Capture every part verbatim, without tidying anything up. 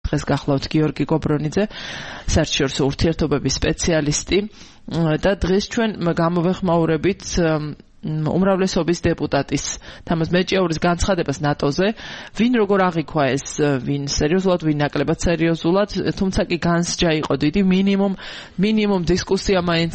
დღეს გახლავთ გიორგი გობრონიძე, საერთაშორისო ურთიერთობების სპეციალისტი და დღეს ჩვენ გამოვეხმაურებით უმრავლესობის დეპუტატის თამაზ მეჭიაურის განცხადებას ნატოზე, ვინ როგორ აღიქვა ეს, ვინ სერიოზულად, ვინ ნაკლებად სერიოზულად, თუმცა კი განსჯა იყო დიდი, მინიმუმ მინიმუმ დისკუსია მაინც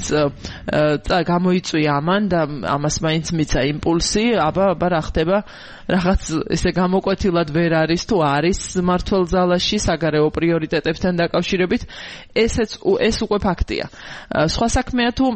გამოიწვია ამან და ამას მაინც მიცა იმპულსი, აბა აბა რა ხდება, რაღაც ესე გამოკვეთილად ვერ არის თუ არის მმართველ ძალაში საგარეო პრიორიტეტებთან დაკავშირებით, ესეც ეს უკვე ფაქტია. სხვა საქმეა თუ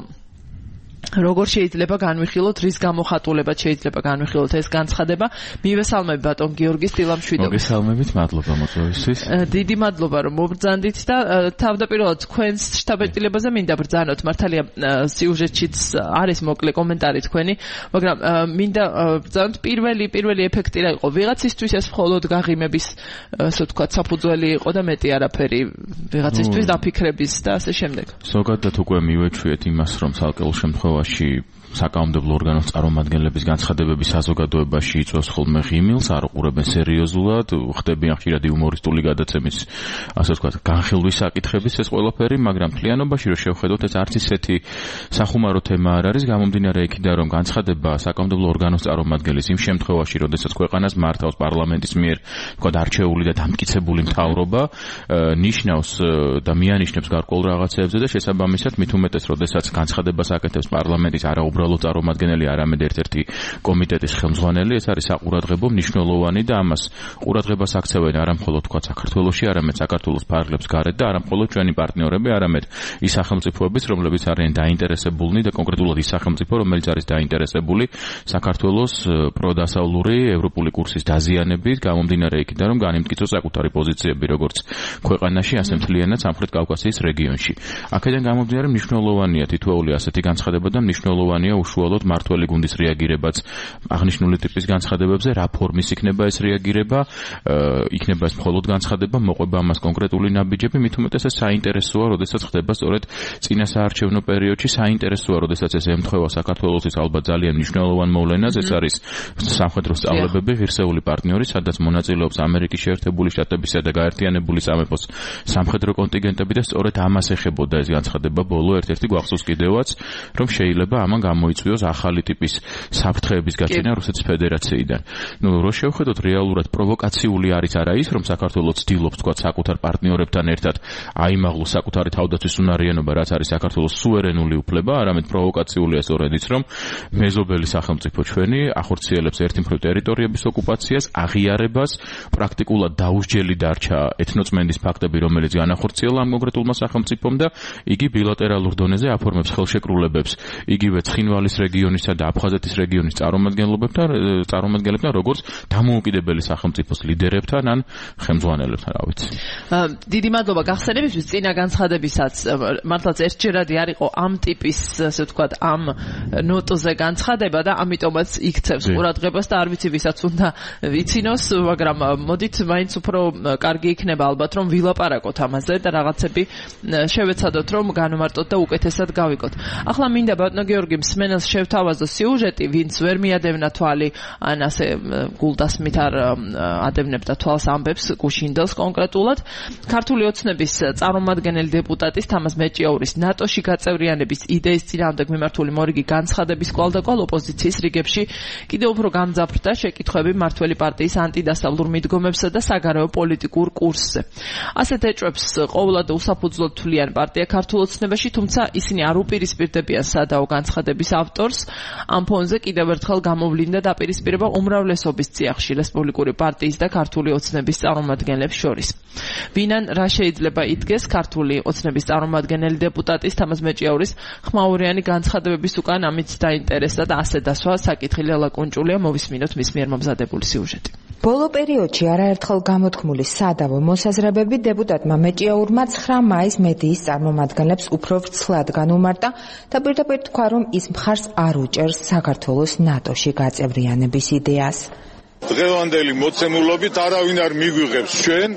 როგორ შეიძლება განვიხილოთ, რის გამოხატულებად შეიძლება განვიხილოთ ეს განცხადება. მივესალმები ბატონ გიორგი სტილამშვიდოვი. მოგესალმებით, მადლობა მოწვევისთვის. დიდი მადლობა რომ მობრძანდით და თავდაპირველად თქვენს შტაბ-ეტილებაზე მინდა ბრძანოთ. მართალია სიუჟეტშიც არის მოკლე კომენტარი თქვენი, მაგრამ მინდა ბრძანოთ პირველი პირველი ეფექტი რა იყო? ვიღაცისთვის ეს მხოლოდ გაღიმების, ასე ვთქვათ, საფუძველი იყო და მეტი არაფერი ვიღაცისთვის დაფიქრების და ასე შემდეგ. ზოგადად უკვე მივეჩვიეთ იმას, რომ ცალკეულ შემთხვევაში საკანონმდებლო ორგანოს წარმომადგენლების განცხადებები საზოგადოებაში იწვევს ხოლმე ღიმილს, არ უყურებენ სერიოზულად, ხდებიან ხშირად იუმორისტული გადაცემის, ასე ვთქვათ, განხილვის საკითხების ეს ყველაფერი, მაგრამ მთლიანობაში რო შევხედოთ, ეს არც ისეთი სახუმარო თემა არ არის, გამომდინარე იქიდან, რომ განცხადება საკანონმდებლო ორგანოს წარმომადგენლის იმ შემთხვევაში, როდესაც ქვეყანას მართავს პარლამენტის მიერ, ვთქვათ, არჩეული და დამტკიცებული მთავრობა, ნიშნავს და მიანიშნებს გარკვეულ რაღაცეებზე და შესაბამისად მით უმეტეს, როდესაც განცხადებას აკეთებს პარლამენტის არაუბრალო წარმომადგენელი, არამედ ერთ-ერთი კომიტეტის ხელმძღვანელი, ეს არის საყურადღებო მნიშვნელოვანი და ამას ყურადღებას აქცევენ არა მხოლოდ თქვა საქართველოში, არამედ საქართველოს ფარგლებს გარეთ და არა მხოლოდ ჩვენი პარტნიორები, არამედ ის სახელმწიფოებიც, რომლებიც არიან დაინტერესებულნი და კონკრეტულად ის სახელმწიფო, რომელიც არის დაინტერესებული საქართველოს პროდასავლური ევროპული კურსის დაზიანებით, გამომდინარე იქიდან, რომ განიმტკიცოს საკუთარი პოზიციები როგორც ქვეყანაში, ასე მთლიანად სამხრეთ კავკასიის რეგიონში. აქედან გამომდინარე მნიშვნელოვანია თითოეული ასეთი განცხადება და მნიშვნელოვანია უშუალოდ მართველი გუნდის რეაგირებაც აღნიშნული ტიპის განცხადებებზე, რა ფორმის იქნება ეს რეაგირება, იქნება ეს მხოლოდ განცხადება, მოყვება ამას კონკრეტული ნაბიჯები, მით უმეტეს ეს საინტერესოა, როდესაც ხდება სწორედ წინა საარჩევნო პერიოდში, საინტერესოა, როდესაც ეს ემთხვევა საქართველოსის ალბათ ძალიან მნიშვნელოვან მოვლენას, ეს არის სამხედრო სწავლებები, ღირსეული პარტნიორი, სადაც მონაწილეობს ამერიკის შეერთებული შტატებისა და გაერთიანებული სამეფოს სამხედრო კონტინგენტები და სწორედ ამას ეხებოდა ეს განცხადება ბოლო ერთ-ერთი გვახსოვს კიდევაც, რომ შეიძლება ამან გამოიწვიოს ახალი ტიპის საფრთხეების გაწინა რუსეთის ფედერაციიდან. ნუ რო შევხედოთ რეალურად პროვოკაციული არის არა ის, რომ საქართველოს ცდილობს თქვა საკუთარ პარტნიორებთან ერთად აიმაღლოს საკუთარი თავდაცვის უნარიანობა, რაც არის საქართველოს სუვერენული უფლება, არამედ პროვოკაციულია სწორედ ის, რომ მეზობელი სახელმწიფო ჩვენი ახორციელებს ერთი მხრივ ტერიტორიების ოკუპაციას, აღიარებას, პრაქტიკულად დაუსჯელი დარჩა ეთნოწმენდის ფაქტები, რომელიც განახორციელა ამ კონკრეტულმა სახელმწიფომ და იგი ბილატერალურ დონეზე აფორმებს ხელშეკრულებებს იგივე ცხინვალის რეგიონისა და აფხაზეთის რეგიონის წარმომადგენლობებთან, წარმომადგენლებთან, როგორც დამოუკიდებელი სახელმწიფოს ლიდერებთან ან ხელმძღვანელებთან, რა ვიცი. დიდი მადლობა გახსენებისთვის, წინა განცხადებისაც მართლაც ერთჯერადი არ იყო ამ ტიპის, ასე ვთქვათ, ამ ნოტოზე განცხადება და ამიტომაც იქცევს ყურადღებას და არ ვიცი ვისაც უნდა ვიცინოს, მაგრამ მოდით მაინც უფრო კარგი იქნება ალბათ რომ ვილაპარაკოთ ამაზე და რაღაცები შევეცადოთ რომ განვმარტოთ და უკეთესად გავიგოთ. ახლა მინდა ბატონო გიორგი მსმენელს შევთავაზო სიუჟეტი, ვინც ვერ მიადევნა თვალი, ან ასე გულდასმით არ ადევნებდა თვალს ამბებს გუშინდელს კონკრეტულად. ქართული ოცნების წარმომადგენელი დეპუტატის თამაზ მეჭიაურის ნატოში გაწევრიანების იდეის წინააღმდეგ მიმართული მორიგი განცხადების კვალდაკვალ ოპოზიციის რიგებში კიდევ უფრო გამძაფრდა შეკითხვები მართველი პარტიის ანტიდასავლურ მიდგომებსა და საგარეო პოლიტიკურ კურსზე. ასეთ ეჭვებს ყოვლად უსაფუძვლოდ თვლიან პარტია ქართულ ოცნებაში, თუმცა ისინი არ უპირისპირდებიან სადაო განცხადების ავტორს. ამ ფონზე კიდევ ერთხელ გამოვლინდა დაპირისპირება უმრავლესობის წიაღში რესპუბლიკური პარტიის და ქართული ოცნების წარმომადგენლებს შორის. ვინან რა შეიძლება იდგეს ქართული ოცნების წარმომადგენელი დეპუტატის თამაზ მეჭიაურის ხმაურიანი განცხადებების უკან, ამით დაინტერესდა და ასე დასვა საკითხი ლელაკუნჭულია, მოვისმინოთ მის მიერ მომზადებული სიუჟეტი. ბოლო პერიოდში არაერთხელ გამოთქმული სადავო მოსაზრებები დეპუტატმა მეჭიაურმა ცხრა მაისს მედიის წარმომადგენლებს უფრო ვრცლად განუმარტა და პირდაპირ თქვა, რომ ის მხარს არ უჭერს საქართველოს ნატოში გაწევრიანების იდეას. დღევანდელი მოცემულობით არავინ არ მიგვიღებს ჩვენ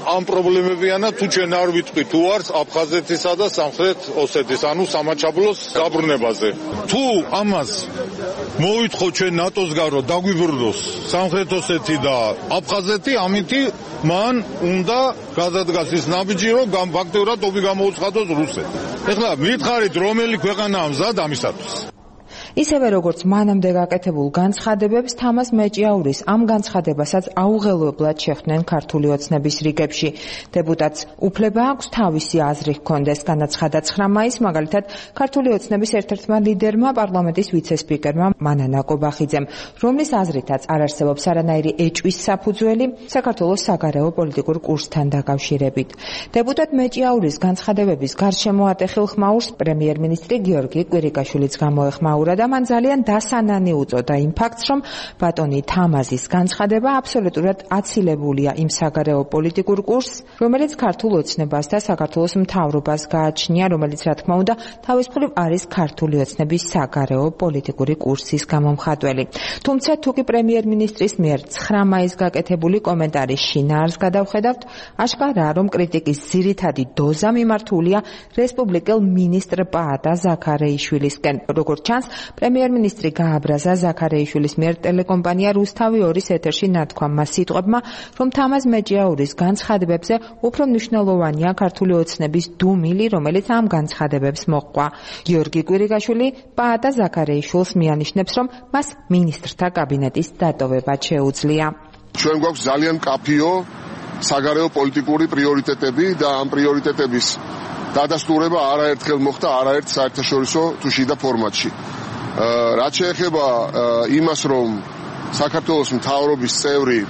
ამ პრობლემებიანა თუ ჩვენ არ ვიტყვი თუ არც აფხაზეთისა და სამხრეთ ოსეთის, ანუ სამაჩაბლოს დაბრუნებაზე. თუ ამას მოვითხოვ ჩვენ ნატოსგან რომ დაგვიბრუნოს სამხრეთ ოსეთი და აფხაზეთი, ამითი მან უნდა გადადგას ის ნაბიჯი, რომ ფაქტიურად ტობი გამოუცხადოს რუსეთს. ეხლა მითხარით რომელი ქვეყანაა მზად ამისათვის? ისევე როგორც მანამდე გაკეთებულ განცხადებებს, თამაზ მეჭიაურის ამ განცხადებასაც აუღელებლად შეხვდნენ ქართული ოცნების რიგებში. დეპუტატს უფლება აქვს თავისი აზრი ჰქონდეს, განაცხადა ცხრა მაისს, მაგალითად, ქართული ოცნების ერთ-ერთმა ლიდერმა, პარლამენტის ვიცე-სპიკერმა მანანა კობახიძემ, რომლის აზრითაც არ არსებობს არანაირი ეჭვის საფუძველი საქართველოს საგარეო პოლიტიკურ კურსთან დაკავშირებით. დეპუტატ მეჭიაურის განცხადებების გარშემო ატეხილ ხმაურს პრემიერ-მინისტრი გიორგი კვირიკაშვილიც გამოეხმაურა და მან ძალიან დასანანი უწოდა იმ ფაქტს, რომ ბატონი თამაზის განცხადება აბსოლუტურად აცილებულია იმ საგარეო პოლიტიკურ კურსს, რომელიც ქართულ ოცნებას და საქართველოს მთავრობას გააჩნია, რომელიც რა თქმა უნდა თავისუფლად არის ქართული ოცნების საგარეო პოლიტიკური კურსის გამომხატველი. თუმცა თუკი პრემიერ-მინისტრის მიერ ცხრა მაისს გაკეთებული კომენტარის შინაარსს გადავხედავთ, აშკარაა, რომ კრიტიკის ძირითადი დოზა მიმართულია რესპუბლიკელ მინისტრ პაატა ზაქარეიშვილისკენ. როგორც ჩანს, პრემიერ-მინისტრი გააბრაზა ზაქარეიშვილის მიერ ტელეკომპანია რუსთავი ორის ეთერში ნათქვამმა სიტყვებმა, რომ თამაზ მეჭიაურის განცხადებებზე უფრო მნიშვნელოვანია ქართული ოცნების დუმილი, რომელიც ამ განცხადებებს მოჰყვა. გიორგი კვირიკაშვილი პაატა ზაქარეიშვილს მიანიშნებს, რომ მას მინისტრთა კაბინეტის დატოვება შეუძლია. ჩვენ გვაქვს ძალიან მკაფიო საგარეო პოლიტიკური პრიორიტეტები და ამ პრიორიტეტების დადასტურება არაერთხელ მოხდა არაერთ საერთაშორისო თუ შიდა ფორმატში. რაც შეეხება იმას, რომ საქართველოს მთავრობის წევრი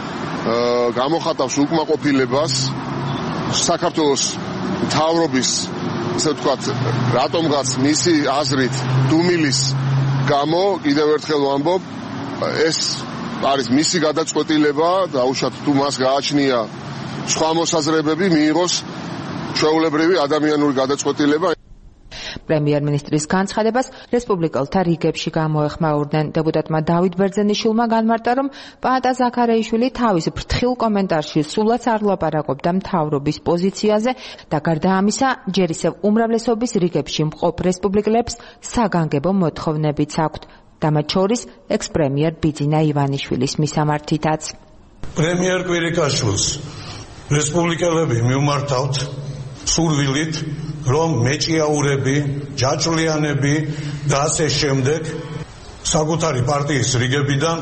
გამოხატავს უკმაყოფილებას საქართველოს მთავრობის, ასე ვთქვათ, რატომღაც მისი აზრით დუმილის გამო, კიდევ ერთხელ ვამბობ, ეს არის მისი გადაწყვეტილება და უშუალოდ თუ მას გააჩნია სხვა მოსაზრებები, მიიღოს ჩვეულებრივი ადამიანური გადაწყვეტილება. პრემიერ-მინისტრის განცხადებას რესპუბლიკელთა რიგებში გამოეხმაურდნენ. დეპუტატმა დავით ბერძენიშვილმა განმარტა, რომ პაატა ზაქარეიშვილი თავის ფრთხილ კომენტარში სულაც არ ლაპარაკობდა მთავრობის პოზიციაზე და გარდა ამისა, ჯერ ისევ უმრავლესობის რიგებში მყოფ რესპუბლიკელებს საგანგებო მოთხოვნებიც აქვთ. და მათ შორის ექს-პრემიერ ბიძინა ივანიშვილის მისამართითაც. პრემიერ კვირიკაშვილს რესპუბლიკელები მიმართავთ სურვილით, რომ მეჭიაურები, ჯაჭვლიანები და ასე შემდეგ საკუთარი პარტიის რიგებიდან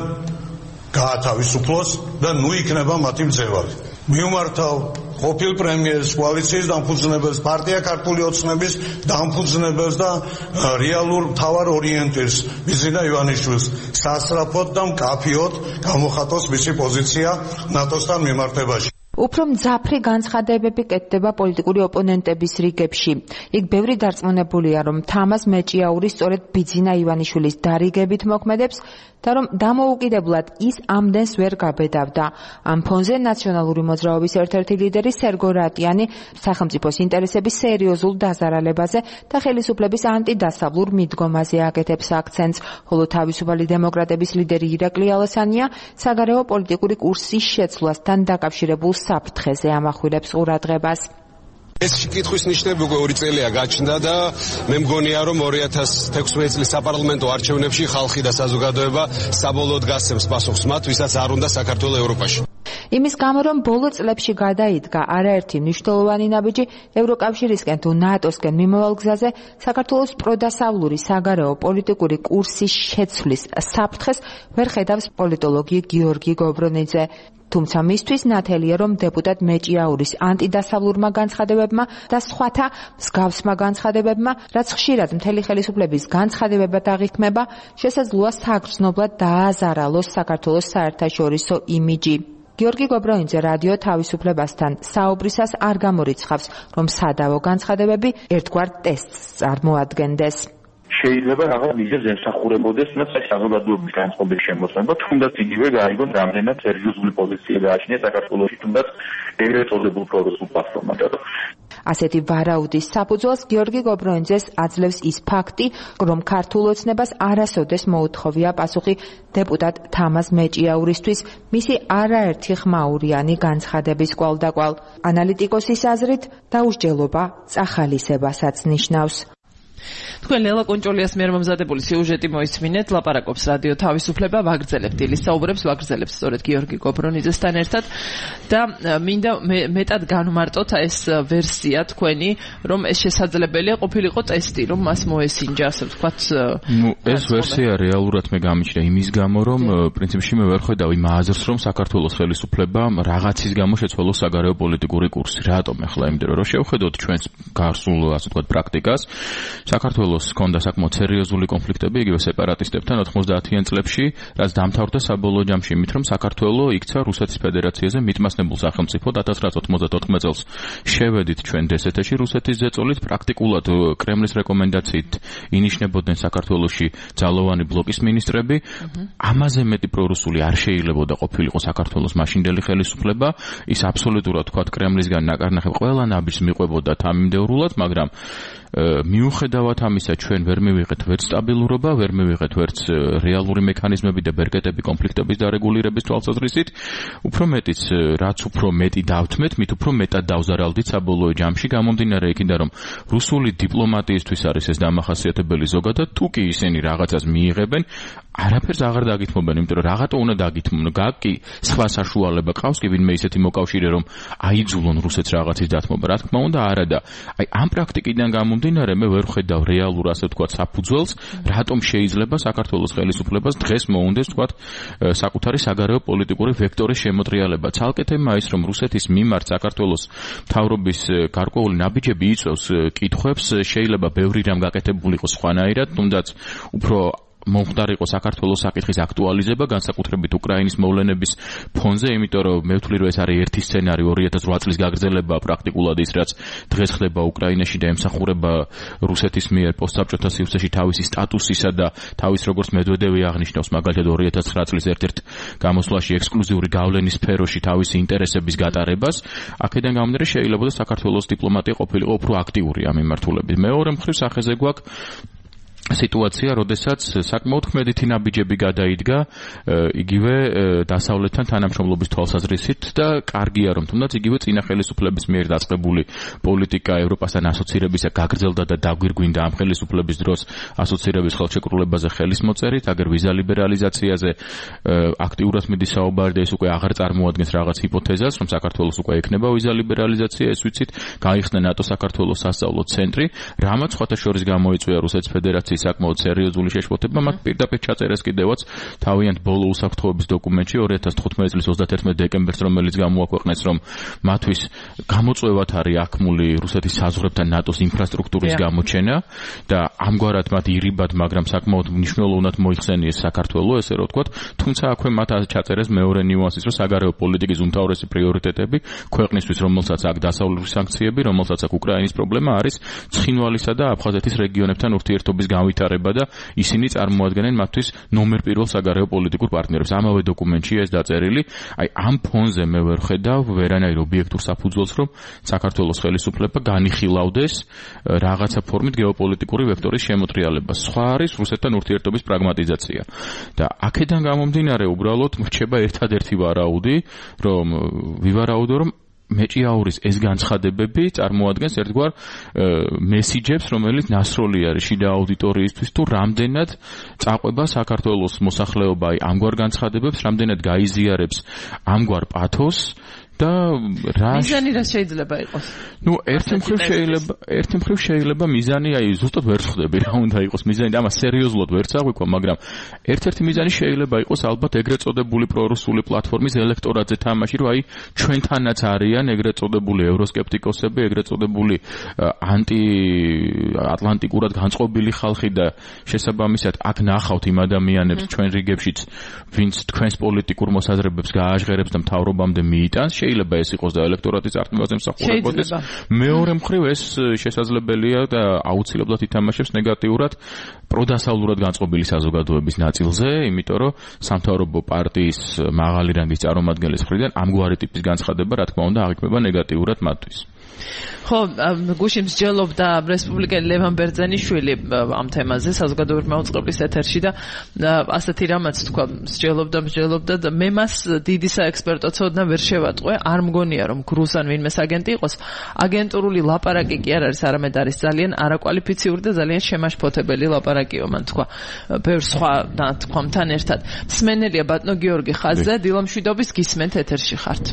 გაათავისუფლოს და ნუ იქნება მათი მძევალი. მიუმართავ ყოფილ პრემიერს, კოალიციის დამფუძნებელს, პარტია ქართული ოცნების დამფუძნებელს და რეალურ მთავარ ორიენტირს ბიძინა ივანიშვილს სასწრაფოდ და მკაფიოდ გამოხატოს მისი პოზიცია ნატოსთან მიმართებაში. უფრო მძაფრი განცხადებები კეთდება პოლიტიკური ოპონენტების რიგებში. იქ ბევრი დარწმუნებულია, რომ თამაზ მეჭიაური სწორედ ბიძინა ივანიშვილის დარიგებით მოქმედებს და რომ დამოუკიდებლად ის ამდენს ვერ გაბედავდა. ამ ფონზე ნაციონალური მოძრაობის ერთ-ერთი ლიდერი სერგო რატიანი სახელმწიფოს ინტერესების სერიოზულ დაზარალებაზე და ხელისუფლების ანტიდასავლურ მიდგომაზე აკეთებს აქცენტს, ხოლო თავისუფალი დემოკრატების ლიდერი ირაკლი ალასანია საგარეო პოლიტიკური კურსის შეცვლასთან დაკავშირებულ საფრთხეზე ამახვილებს ყურადღებას. ეს კითხვის ნიშნები უკვე ორი წელია გაჩნდა და მე მგონია, რომ ორი ათას თექვსმეტი წლის საპარლამენტო არჩევნებში ხალხი და საზოგადოება საბოლოოდ გასცემს პასუხს მათ, ვისაც არ უნდა საქართველოს ევროპაში. იმის გამო, რომ ბოლო წლებში გადაიდგა არაერთი მნიშვნელოვანი ნაბიჯი ევროკავშირისკენ თუ ნატოსკენ მიმავალ გზაზე, საქართველოს პროდასავლური საგარეო პოლიტიკური კურსის შეცვლის საფრთხეს ვერ ხედავს პოლიტოლოგი გიორგი გობრონიძე. თუმცა მისთვის ნათელია, რომ დეპუტატ მეჭიაურის ანტიდასავლურმა განცხადებებმა და სხვათა მსგავსმა განცხადებებმა, რაც ხშირად მთელი ხელისუფლების განცხადებებად აღიქმება, შესაძლოა საგრძნობლად დააზარალოს საქართველოს საერთაშორისო იმიჯი. გიორგი გობრონიძე რადიო თავისუფლებასთან საუბრისას არ გამორიცხავს, რომ სადავო განცხადებები ერთგვარ ტესტს წარმოადგენდეს. შეიძლება რაღაც მიზეზს ემსახურებოდეს, თუმცა საზოგადოების განწყობის შემოსება, თუნდაც იგივე გაიგონ რამდენად სერიოზული პოზიცია გააჩნია საქართველოში, თუნდაც ეგრეთ წოდებულ პროგრესულ პლატფორმაზე. ასეთი ვარაუდის საფუძველს გიორგი გობრონიძეს აძლევს ის ფაქტი, რომ ქართულ ოცნებას არასოდეს მოუთხოვია პასუხი დეპუტატ თამაზ მეჭიაურისთვის მისი არაერთი ხმაურიანი განცხადების კვალდაკვალ. ანალიტიკოსის აზრით დაუსჯელობა წახალისებასაც ნიშნავს. თქვენ ლელა კონჭოლიას მიერ მომზადებული სიუჟეტი მოისმინეთ, ლაპარაკობს რადიო თავისუფლება, ვაგრძელებთ დილის საუბრებს, ვაგრძელებთ სწორედ გიორგი გობრონიძესთან ერთად და მინდა მეტად განვმარტოთ ეს ვერსია თქვენი, რომ ეს შესაძლებელია ყოფილიყო ტესტი, რომ მას მოესინჯა, ასე ვთქვათ. ნუ ეს ვერსია რეალურად მე გამიჩნდა იმის გამო, რომ პრინციპში მე ვერ ხედავ იმ აზრს, რომ საქართველოს ხელისუფლებამ რაღაცის გამო შეცვალოს საგარეო პოლიტიკური კურსი. რატომ ახლა? იმიტომ რომ შევხედოთ ჩვენს გარსულ, ასე ვთქვათ, პრაქტიკას. საქართველოს ჰქონდა საკმაოდ სერიოზული კონფლიქტები იგივე სეპარატისტებთან ოთხმოცდაათიან წლებში, რაც დამთავრდა საბოლოო ჯამში იმით, რომ საქართველო იქცა რუსეთის ფედერაციაზე მიტმასნებულ სახელმწიფოდ. ათას ცხრაასა ოცმოცდაოთხ წელს შევედით ჩვენ დსთ-ში რუსეთის ზეწოლით, პრაქტიკულად კრემლის რეკომენდაციით ინიშნებოდნენ საქართველოში ძალოვანი ბლოკის მინისტრები. ამაზე მეტი პრორუსული არ შეიძლებოდა ყოფილიყო საქართველოს მაშინდელი ხელისუფლება. ის აბსოლუტურად თქვათ კრემლისგან ნაკარნახებ ყველა ნაბიჯს მიყვებოდა თამიმდევრულად, მაგრამ მიუხედავად ამისა ჩვენ ვერ მივიღეთ ვერც სტაბილურობა, ვერ მივიღეთ ვერც რეალური მექანიზმები და ბერკეტები კონფლიქტების დარეგულირების თვალსაზრისით. უფრო მეტიც, რაც უფრო მეტი დავთმეთ, მით უფრო მეტად დავზარალდით საბოლოო ჯამში, გამომდინარე იქიდან, რომ რუსული დიპლომატიისთვის არის ეს დამახასიათებელი ზოგადად, თუ კი ისინი რაღაცას მიიღებენ, არაფერს აღარ დაგითმობენ, იმიტომ რომ რაღაცა უნდა დაგითმონ. გაკი სხვა საშუალება ყავს კი ვინმე ისეთი მოკავშირე, რომ აიძულონ რუსეთს რაღაცის დათმობა. რა თქმა უნდა, არა და აი ამ პრაქტიკიდან გამომდინარე მე ვერ ხედავ რეალურ, ასე ვთქვათ, საფუძველს, რატომ შეიძლება საქართველოს ხელისუფლებას დღეს მოუნდეს, ვთქვათ, საკუთარი საგარეო პოლიტიკური ვექტორის შემოტრიალება. ცალკე თემა ის, რომ რუსეთის მიმართ საქართველოს მთავრობის გარკვეული ნაბიჯები იწვევს კითხვებს, შეიძლება ბევრი რამ გაკეთებული იყოს სხვანაირად, თუნდაც უფრო მომხდარიყო საქართველოს საკითხის აქტუალიზება, განსაკუთრებით უკრაინის მოვლენების ფონზე, იმიტომ რომ მე ვთვლი, რომ ეს არის ერთი სცენარი ორი ათას ოთხ წლის გაგრძელება პრაქტიკულად ის, რაც დღეს ხდება უკრაინაში და ემსახურება რუსეთის მიერ პოსტსაბჭოთა სივრცეში თავისი სტატუსისა და თავის როგორც მედვედევი აღნიშნავს, მაგალითად ორი ათას ცხრა წლის ერთ-ერთ გამოსვლაში ექსკლუზიური გავლენის სფეროში თავისი ინტერესების გატარებას. აქედან გამომდინარე შეიძლება საქართველოს დიპლომატია ყოფილიყო უფრო აქტიური ამ მიმართულებით. მეორე მხრივ სახეზე გვაქვს სიტუაცია, როდესაც საკმაოდ ქმედითი ნაბიჯები გადაიდგა იგივე დასავლეთთან თანამშრომლობის თვალსაზრისით და კარგია, რომ თუნდაც იგივე წინა ხელისუფლების მიერ დაწყებული პოლიტიკა ევროპასთან ასოცირებისა გაგრძელდა და დაგვირგვინდა ამ ხელისუფლების დროს ასოცირების ხელშეკრულებაზე ხელის მოწერით, აგერ ვიზა ლიბერალიზაციაზე აქტიურად მიდის საუბარი და ეს უკვე აღარ წარმოადგენს რაღაც ჰიპოთეზას, რომ საქართველოს უკვე ექნება ვიზა ლიბერალიზაცია, ეს ვიცით, გაიხსნა ნატო საქართველოს სასწავლო ცენტრი, რამაც სხვათა შორის გამოიწვია რუსეთის ფედერაციის საკმაოდ სერიოზული შეშფოთება, მათ პირდაპირ ჩაწერეს კიდევაც თავიანთ ბოლო უსაფრთხოების დოკუმენტში ორი ათას თხუთმეტი წლის ოცდაათერთმეტი დეკემბერს, რომელიც გამოაქვეყნეს, რომ მათთვის გამოწვევად არის აქმული რუსეთის საზღვრებთან ნატოს ინფრასტრუქტურის გამოჩენა და ამგვარად მათ ირიბად, მაგრამ საკმაოდ მნიშვნელოვნად მოიხსენიეს საქართველოს, ესე რომ ვთქვათ, თუმცა აქვე მათ ჩაწერეს მეორე ნიუანსიც, რომ საგარეო პოლიტიკის უმთავრესი პრიორიტეტები ქვეყნისთვის, რომელსაც აქვს დასავლური სანქციები, რომელსაც აქვს უკრაინის პრობლემა, არის ცხინვალისა და აფხაზეთის რეგიონებთან ურთიერთობის ვითარება და ისინი წარმოადგენენ მათთვის ნომერ პირველ საგარეო პოლიტიკურ პარტნიორებს. ამავე დოკუმენტშია ეს დაწერილი. აი ამ ფონზე მე ვერ ხედავ ვერანაირ ობიექტურ საფუძველს, რომ საქართველოს ხელისუფლება განიხილავდეს რაღაცა ფორმით გეოპოლიტიკური ვექტორის შემოტრიალებას. სხვა არის რუსეთთან ურთიერთობის პრაგმატიზაცია. და აქედან გამომდინარე უბრალოდ მრჩება ერთადერთი ვარაუდი, რომ ვივარაუდო, რომ მეჭიაურის ეს განცხადებები წარმოადგენს ერთგვარ მესიჯებს, რომელიც ნასროლი არის შიდა აუდიტორიისთვის, თუ რამდენად წაყვება საქართველოს მოსახლეობა ამგვარ განცხადებებს, რამდენად გაიზიარებს ამგვარ პათოს და რა მიზანი რა შეიძლება იყოს? ნუ ერთი მხრივ შეიძლება, ერთი მხრივ შეიძლება მიზანი, აი ზუსტად ვერ ხვდები რა უნდა იყოს მიზანი და ამას სერიოზულად ვერ წაღვიქვა, მაგრამ ერთ-ერთი მიზანი შეიძლება იყოს ალბათ ეგრეთ წოდებული პრორუსული პლატფორმის ელექტორატზე თამაში, რომ აი ჩვენთანაც არიან ეგრეთ წოდებული ევროსკეპტიკოსები, ეგრეთ წოდებული ანტი-ატლანტიკურად განწყობილი ხალხი და შესაბამისად აქ ნახავთ იმ ადამიანებს ჩვენ რიგებშიც, ვინც თქვენს პოლიტიკურ მოსაზრებებს გააჟღერებს და მთავრობამდე მიიტანს. შეიძლება ეს იყოს და ელექტორატის არტმევაზე მსახურებოდეს. მეორე მხრივ ეს შესაძლებელია და აუცილებლად ითამაშებს ნეგატიურად პროდასავლურად განწყობილი საზოგადოების ნაწილზე, იმიტომ რომ სამთავრობო პარტიის მაღალი რანგის წარმომადგენლის მხრიდან ამგვარი ტიპის განცხადება, რა თქმა უნდა, აღიქმება ნეგატიურად მათთვის. ხო, გუშინ მსჯელობდა რესპუბლიკელი ლევან ბერძენიშვილი ამ თემაზე საზოგადოებრივი მაუწყებლის ეთერში და ასეთი რამაც თქვა, მსჯელობდა, მსჯელობდა და მე მას დიდი საექსპერტო ცოდნა ვერ შევატყვე, არ მგონია რომ გრუსან ვინმეს აგენტი იყოს. აგენტურული ლაპარაკი კი არ არის, არამედ არის ძალიან არაკვალიფიციური და ძალიან შემაშფოთებელი ლაპარაკიო, მან თქვა. ბევრ სხვა ნათქვამთან ერთად. მსმენელია ბატონო გიორგი ხაზზე, დილამშვიდობის გისმენთ ეთერში ხართ.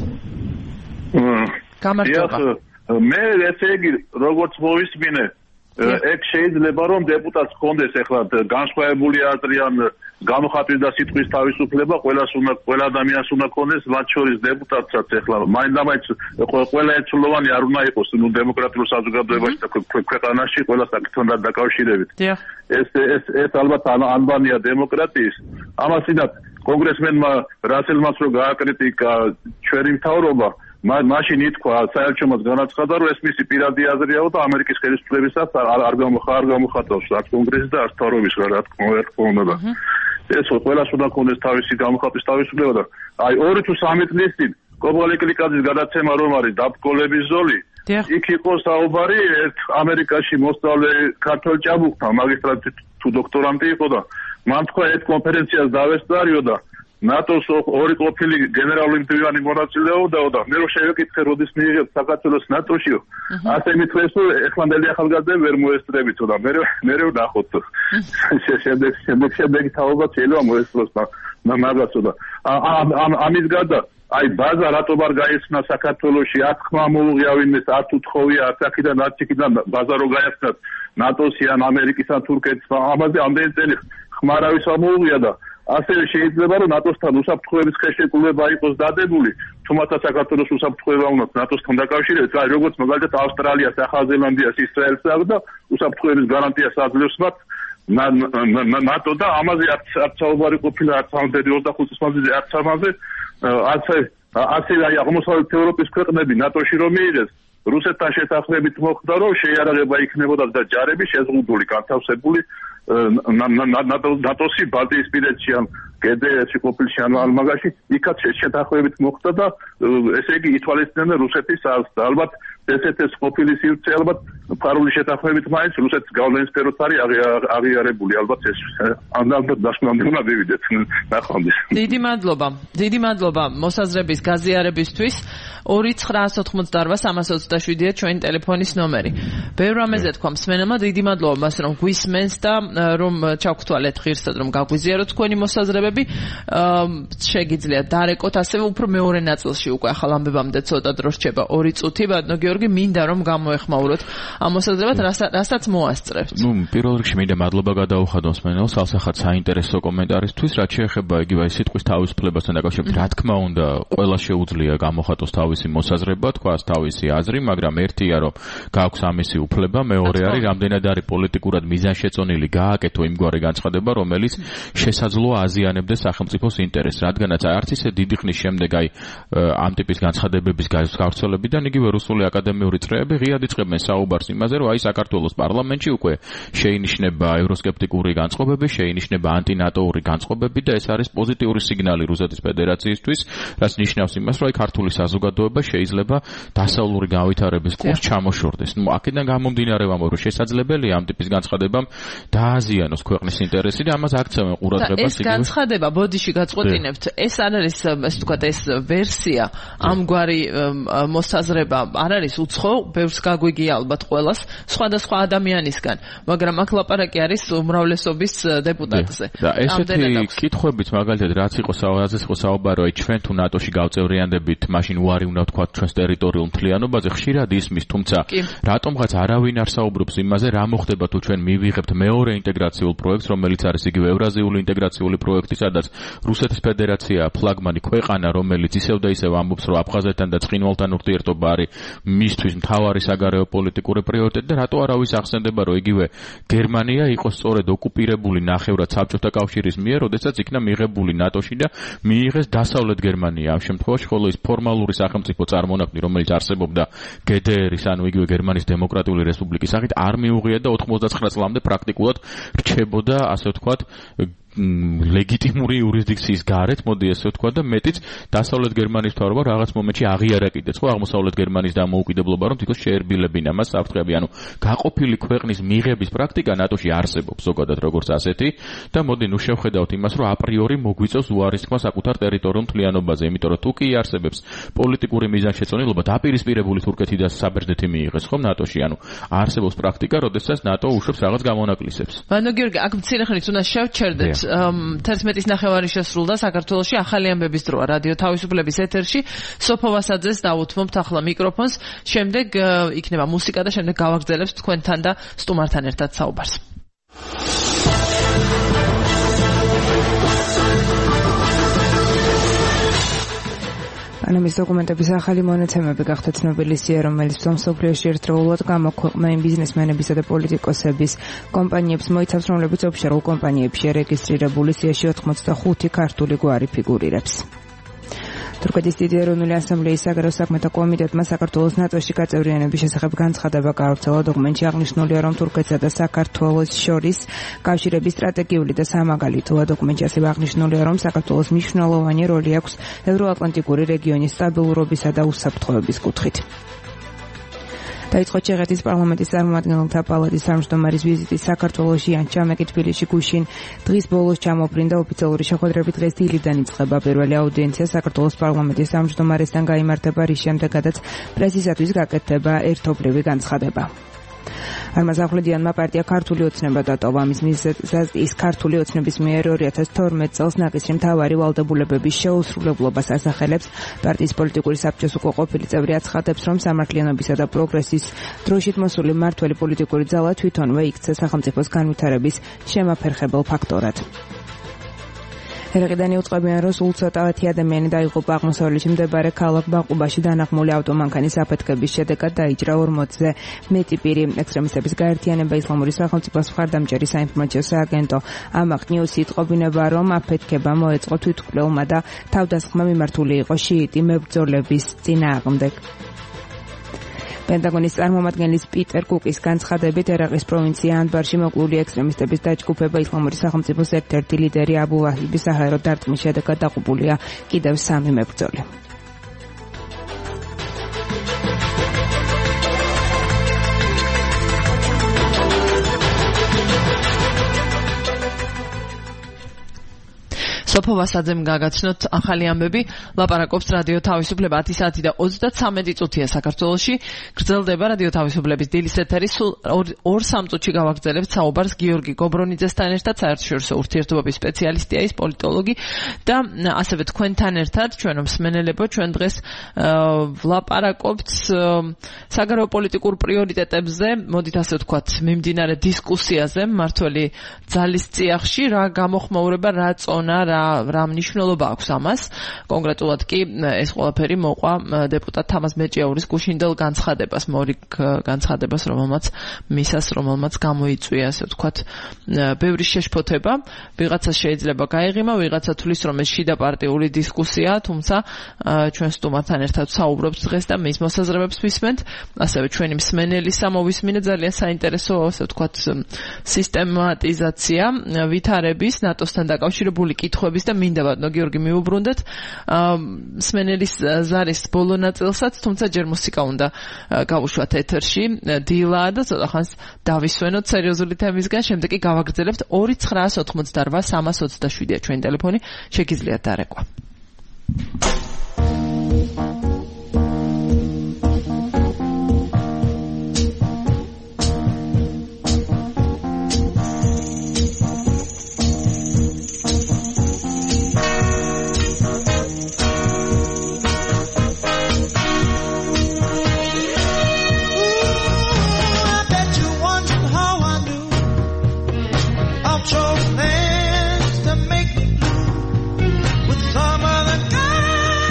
გამარჯობა. მე ესე იგი როგორც მოვისმინე ეგ შეიძლება რომ დეპუტატს ჰქონდეს ახლა განსხვავებული აზრი ან გამოხატვის და სიტყვის თავისუფლება ყველას უნდა ყველა ადამიანს უნდა ჰქონდეს მათ შორის დეპუტატსაც ახლა მაინდამაინც ყველა ერთსულოვანი არ უნდა იყოს ნუ დემოკრატიულ საზოგადოებაში და ქვეყანაში ყველა საკითხთან დაკავშირებით ეს ეს ეს ალბათ ანბანია დემოკრატიის ამასინაც კონგრესმენმა რასელმაც რო გააკრიტიკა ჩვენი მთავრობა მაშინ ითქვა საერთაშორისო განაცხადა რომ ეს მისი პირადი აზრიაო და ამერიკის ხელისუფლებისას არ არ გამოხარ გამოხატავს არც კონგრესის და არც მთავრობის რა თქმა უნდა ეს ყველას უნდა ქონდეს თავისი გამოხატვის თავისუფლება და აი ორი თუ სამი წლის წინ კობალეკლიკაძის გადაცემა რომ არის დაბკოლების ზოლი იქ იყო საუბარი ერთ ამერიკაში მოსწავლე ქართველ ჭაბუკთან მაგისტრატი თუ დოქტორანტი იყო და მან თქვა ერთ კონფერენციას დავესწარიო და ნატოს ორი ყოფილი გენერალური მდივანი მონაწილეობდაო და მე რო შევეკითხე როდის მიიღებთ საქართველოს ნატოშიო ასე მithwes რომ ეხლანდელი ახალგაზრდები ვერ მოესწრებითო და მე მე რო ნახოთ შემდეგ შემდეგ შემდეგ თაობა შეიძლება მოესწროს მაგაცო და ამის გარდა აი ბაზა რატო არ გაიხსნა საქართველოში არ ხმა მოუღია ვინმეს არ უთხოვია არც აქედან არც იქიდან ბაზა რო გაიხსნათ ნატოსი ან ამერიკის ან თურქეთის ამაზე ამდენი წელი ხმარავის ამოუღია და ასევე შეიძლება რომ ნატოსთან უსაფრთხოების ხელშეკრულება იყოს დადებული, თუმცა საქართველოს უსაფრთხოება უნდა ნატოსთან დაკავშირებით, აი როგორც მაგალითად ავსტრალიას, ახალ ზელანდიას, ისრაელს აქვს და უსაფრთხოების გარანტიას აძლევს მათ ნატო და ამაზე არც არც საუბარი ყოფილა არც ამდენი ოცდახუთი წელიწადზე არც ამაზე ასე ასე აი აღმოსავლეთ ევროპის ქვეყნები ნატოში რომ მიიღეს რუსეთთან შეთანხმებით მოხდა რომ შეიარაღება იქნებოდა და ჯარები შეზღუდული, განთავსებული ნატოსი ბალტიისპირეთში ან კედელში ყოფილში ან ალმაგაში იქაც შეთანხმებით მოხდა და ესე იგი ითვალისწინებდა რუსეთის ალს ალბათ ესეთეს ყოფილი სივრცე ალბათ ფარული შეთანხმებით მაინც რუსეთის გავლენის სფეროც არის აღიარებული ალბათ ეს ალბათ დასკვნამდე უნდა მივიდეთ ნახვამდის დიდი მადლობა დიდი მადლობა მოსაზრების გაზიარებისთვის ორი ცხრაას ოთხმოცდაორვა სამას ოცდაშვიდია ჩვენი ტელეფონის ნომერი ბევრ რამეზე თქვა მსმენელმა დიდი მადლობა მას რომ გვისმენს და რომ ჩავგვთვალეთ ღირსად რომ გაგვიზიაროთ თქვენი მოსაზრებები შეგიძლიათ დარეკოთ ასევე უფრო მეორე ნაწილში უკვე ახალ ამბებამდე ცოტა დრო რჩება ორი წუთი ბატონო გიორგი მინდა რომ გამოეხმაუროთ ამ მოსაზრებად რასაც მოასწრებთ ნუ პირველ რიგში მინდა მადლობა გადაუხადო მსმენელს ალსახად საინტერესო კომენტარისთვის რაც შეეხება იგივე სიტყვის თავისუფლებასთან დაკავშირებით რა თქმა უნდა ყველა შეუძლია გამოხატოს თავისი მოსაზრება თქვას თავისი აზრი მაგრამ ერთია რომ გააქვს ამისი უფლება მეორე არის რამდენად არის პოლიტიკურად მიზანშეწონილი გააკეთო იმგვარი განცხადება რომელიც შესაძლოა აზიანებდეს სახელმწიფოს ინტერესს რადგანაც არც ისე დიდი ხნის შემდეგ აი ამ ტიპის განცხადებების გავრცელებიდან იგივე რუსული აკადემიური წრეები ღიად იწყებენ საუბარს იმაზე რომ აი საქართველოს პარლამენტში უკვე შეინიშნება ევროსკეპტიკური განწყობები შეინიშნება ანტინატოური განწყობები და ეს არის პოზიტიური სიგნალი რუსეთის ფედერაციისთვის რაც ნიშნავს იმას რომ აი ქართული საზოგადოება შეიძლება დასავლური განვითარების კურსს ჩამოშორდეს ნუ აქედან გამომდინარე ვამბობ რომ შესაძლებელია ამ ტიპის განცხადებამ დააზიანოს ქვეყნის ინტერესი და ამას აქცევენ ყურადღებას იგივე ეს განცხადება ბოდიში გაწყვეტინებთ ეს არ არის ესე ვთქვათ ეს ვერსია ამგვარი მოსაზრება არ არის უცხო ბევრს გაგვიგია ალბათ ყველას სხვადასხვა ადამიანისგან მაგრამ აქ ლაპარაკი არის უმრავლესობის დეპუტატზე და ესეთი კითხვებით მაგალითად რაც იყო საუბარი იყო საუბარი აი ჩვენ თუ ნატოში გავწევრიანდებით მაშინ უარი უნდა ვთქვათ ჩვენს ტერიტორიულ მთლიანობაზე ხშირად ისმის თუმცა რატომღაც არავინ არ საუბრობს იმაზე რა მოხდება თუ ჩვენ მივიღებთ მეორე ინტეგრაციულ პროექტს რომელიც არის იგივე ევრაზიული ინტეგრაციული პროექტი სადაც რუსეთის ფედერაცია ფლაგმანი ქვეყანა რომელიც ისევ და ისევ ამბობს რომ აფხაზეთთან და ცხინვალთან ურთიერთობა არის მისთვის მთავარი საგარეო პოლიტიკური პრიორიტეტი და რატო არავის ახსენდება რომ იგივე გერმანია იყო სწორედ ოკუპირებული ნახევრად საბჭოთა კავშირის მიერ როდესაც იქნა მიღებული ნატოში და მიიღეს დასავლეთ გერმანია ამ შემთხვევაში ხოლო ის ფორმალური სახელმწიფო წარმონაქმნი რომელიც არსებობდა გე დე ერის ანუ იგივე გერმანიის დემოკრატიული რესპუბლიკის სახით არ მიუღია და ოთხმოცდაცხრა წლამდე პრაქტიკულად რჩებოდა ასე ვთქვათ ლეგიტიმური იურისდიქციის გარეთ, მოდი ესე ვთქვა და მეტიც დასავლეთ გერმანიის მთავრობა რაღაც მომენტში აღიარა კიდეც ხო აღმოსავლეთ გერმანიის დამოუკიდებლობა, რომ თვითონ შეერბილებინა მას საფრთხეები, ანუ გაყოფილი ქვეყნის მიღების პრაქტიკა ნატოში არსებობს ზოგადად როგორც ასეთი და მოდი ნუ შევხედავთ იმას, რომ აპრიორი მოგვიწევს უარის თქმა საკუთარ ტერიტორიულ მთლიანობაზე, იმიტომ რომ თუ კი არსებობს პოლიტიკური მიზანშეწონილობა, დაპირისპირებული თურქეთი და საბერძნეთი მიიღეს ხომ ნატოში, ანუ არსებობს პრაქტიკა, როდესაც ნატო უშვებს რაღაც გამონაკლისებს. ბანო გიორგი, აქ მცირე ხნით უნდა შევჩერდეთ. თერთმეტის ნახევარი შესრულდა საქართველოში ახალი ამბების დროა რადიო თავისუფლების ეთერში. სოფო ვასაძეს დავუთმობთ ახლა მიკროფონს. შემდეგ იქნება მუსიკა და შემდეგ გავაგრძელებს თქვენთან და სტუმართან ერთად საუბარს. ანამის დოკუმენტების ახალი მონაცემები გახდა ცნობილი სია, რომელიც მსოფლიოში ერთდროულად გამოქვეყნდა იმ ბიზნესმენებისა და პოლიტიკოსების კომპანიებს მოიცავს, რომლებიც ოფშორულ კომპანიებშია რეგისტრირებული. სიაში ოთხმოცდახუთი ქართული გვარი ფიგურირებს. თურქეთის დიდი ეროვნული ასამბლეის საგარეო საქმეთა კომიტეტმა საქართველოს ნატოში გაწევრიანების შესახებ განცხადება გაავრცელა. დოკუმენტში აღნიშნულია, რომ თურქეთსა და საქართველოს შორის კავშირების სტრატეგიული და სამაგალითოა. დოკუმენტში ასევე აღნიშნულია, რომ საქართველოს მნიშვნელოვანი როლი აქვს ევროატლანტიკური რეგიონის სტაბილურობისა და უსაფრთხოების კუთხით. დაიწყო ჩეხეთის პარლამენტის წარმომადგენელთა პალატის თავმჯდომარის ვიზიტი საქართველოში, ანჩამეკი თბილისში, გუშინ დღის ბოლოს ჩამოფრინდა. ოფიციალური შეხვედრები დღეს დილიდან იწყება. პირველი აუდიენცია საქართველოს პარლამენტის თავმჯდომარესთან გაიმართება, რის შემდეგაც პრესისათვის გაკეთდება ერთობლივი განცხადება. არმაზახვლედიანმა პარტია ქართული ოცნება დატოვა. მის მიზეზად ის ქართული ოცნების მიერ ორი ათას თორმეტ წელს ნაკისრი მთავარი ვალდებულებების შეუსრულებლობას ასახელებს. პარტიის პოლიტიკური საბჭოს უკვე ყოფილი წევრი აცხადებს, რომ სამართლიანობისა და პროგრესის დროშით მოსული მმართველი პოლიტიკური ძალა თვითონვე იქცა სახელმწიფოს განვითარების შემაფერხებელ ფაქტორად. ერაყიდან იუწყებიან, რომ სულ ცოტათი ადამიანი დაიღუპა აღმოსავლეთში მდებარე ქალაქ ბაყუბაში დანაღმული ავტომანქანის აფეთქების შედეგად დაიჭრა ორმოცზე მეტი პირი. ექსტრემისტების გაერთიანება ისლამური სახელმწიფოს მხარდამჭერი საინფორმაციო სააგენტო ამაყ ნიუსი იტყობინება, რომ აფეთქება მოეწყო თვითმკვლელმა და თავდასხმა მიმართული იყო შიიტი მებრძოლების წინააღმდეგ. პენტაგონის წარმომადგენლის პიტერ კუკის განცხადებით, ერაყის პროვინცია ანბარში მოკლული ექსტრემისტების დაჯგუფება ისლამური სახელმწიფოს ერთ-ერთი ლიდერი აბუ ვაჰიბის საჰაერო დარტყმის შედეგად დაყუპულია კიდევ სამი მებრძოლი. სოფო ვასაძემ გაგაცნოთ ახალი ამბები. ლაპარაკობს რადიო თავისუფლება. ათი საათი და ოცდათსამეტი წუთია საქართველოში. გრძელდება რადიო თავისუფლების დილის ეთერი. სულ ორ სამ წუთში გავაგრძელებთ საუბარს გიორგი გობრონიძესთან ერთად, საერთაშორისო ურთიერთობების სპეციალისტია ის, პოლიტოლოგი და ასევე თქვენთან ერთად, ჩვენო მსმენელებო, ჩვენ დღეს ვლაპარაკობთ საგარეო პოლიტიკურ პრიორიტეტებზე, მოდით ასე ვთქვათ, მიმდინარე დისკუსიაზე მმართველი ძალის წიაღში, რა გამოხმაურება, რა წონა, რა რა მნიშვნელობა აქვს ამას. კონკრეტულად კი ეს ყველაფერი მოყვა დეპუტატ თამაზ მეჭიაურის გუშინდელ განცხადებას, მორიგ განცხადებას, რომელმაც მისას, რომელმაც გამოიწვია, ასე ვთქვათ, ბევრი შეშფოთება. ვიღაცა შეიძლება გაეღიმა, ვიღაცა თulis, რომ ეს შიდა პარტიული დისკუსია, თუმცა ჩვენ სტუმართან ერთად საუბრობთ დღეს და მის მოსაზრებებს ვისმენთ. ასევე ჩვენი მსმენელისა მოვისმინეთ ძალიან საინტერესო, ასე ვთქვათ, სისტემატიზაცია ვითარების ნატოსთან დაკავშირებული კითხვები და მინდა ბატონო გიორგი მიუბრუნდეთ მსმენელის ზარის ბოლო ნაწილსაც, თუმცა ჯერ მუსიკა უნდა გავუშვათ ეთერში. დილაა და ცოტა ხანს დავისვენოთ სერიოზული თემისგან, შემდეგ კი გავაგრძელებთ. ორი ცხრაას ოთხმოცდარვა სამას ოცდაშვიდია ჩვენი ტელეფონი, შეგიძლიათ დარეკვა. Chose hands to make me blue with some other guy.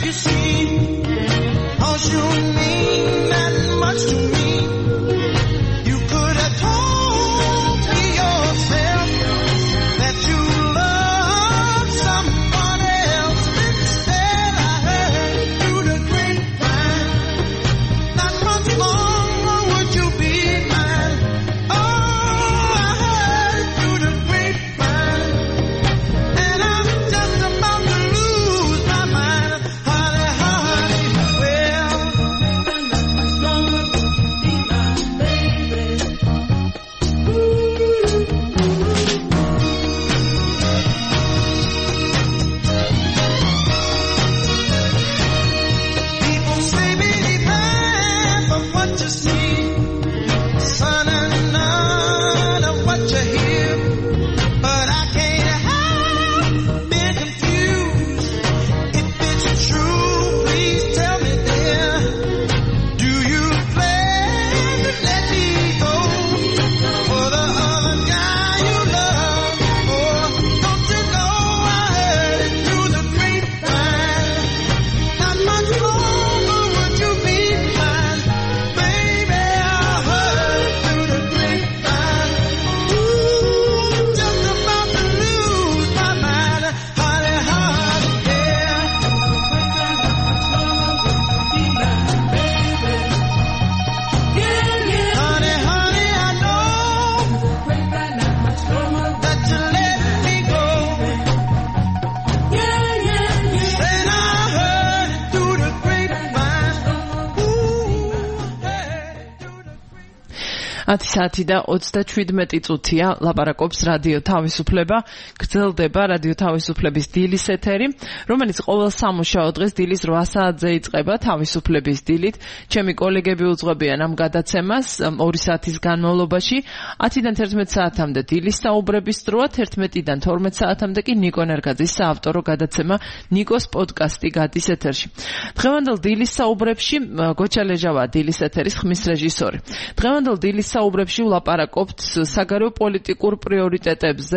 ათი საათი და ოცდაშვიდმეტი წუთია ლაპარაკობს რადიო თავისუფლება. გრძელდება რადიო თავისუფლების დილის ეთერი, რომელიც ყოველ სამუშაო დღეს დილის რვა საათზე იწყება თავისუფლების დილით. ჩემი კოლეგები უძღვებიან ამ გადაცემას ორი საათის განმავლობაში. ათიდან თერთმეტ საათამდე დილის საუბრების დროა, თერთმეტიდან თორმეტ საათამდე კი ნიკო ნერგაძის საავტორო გადაცემა ნიკოს პოდკასტი გადის ეთერში. დღევანდელ დილის საუბრებში გოჩა ლეჟავა დილის ეთერის ხმის რეჟისორი. დღევანდელ დილის საუბრებში ვლაპარაკობთ საგარეო პოლიტიკურ პრიორიტეტებზე,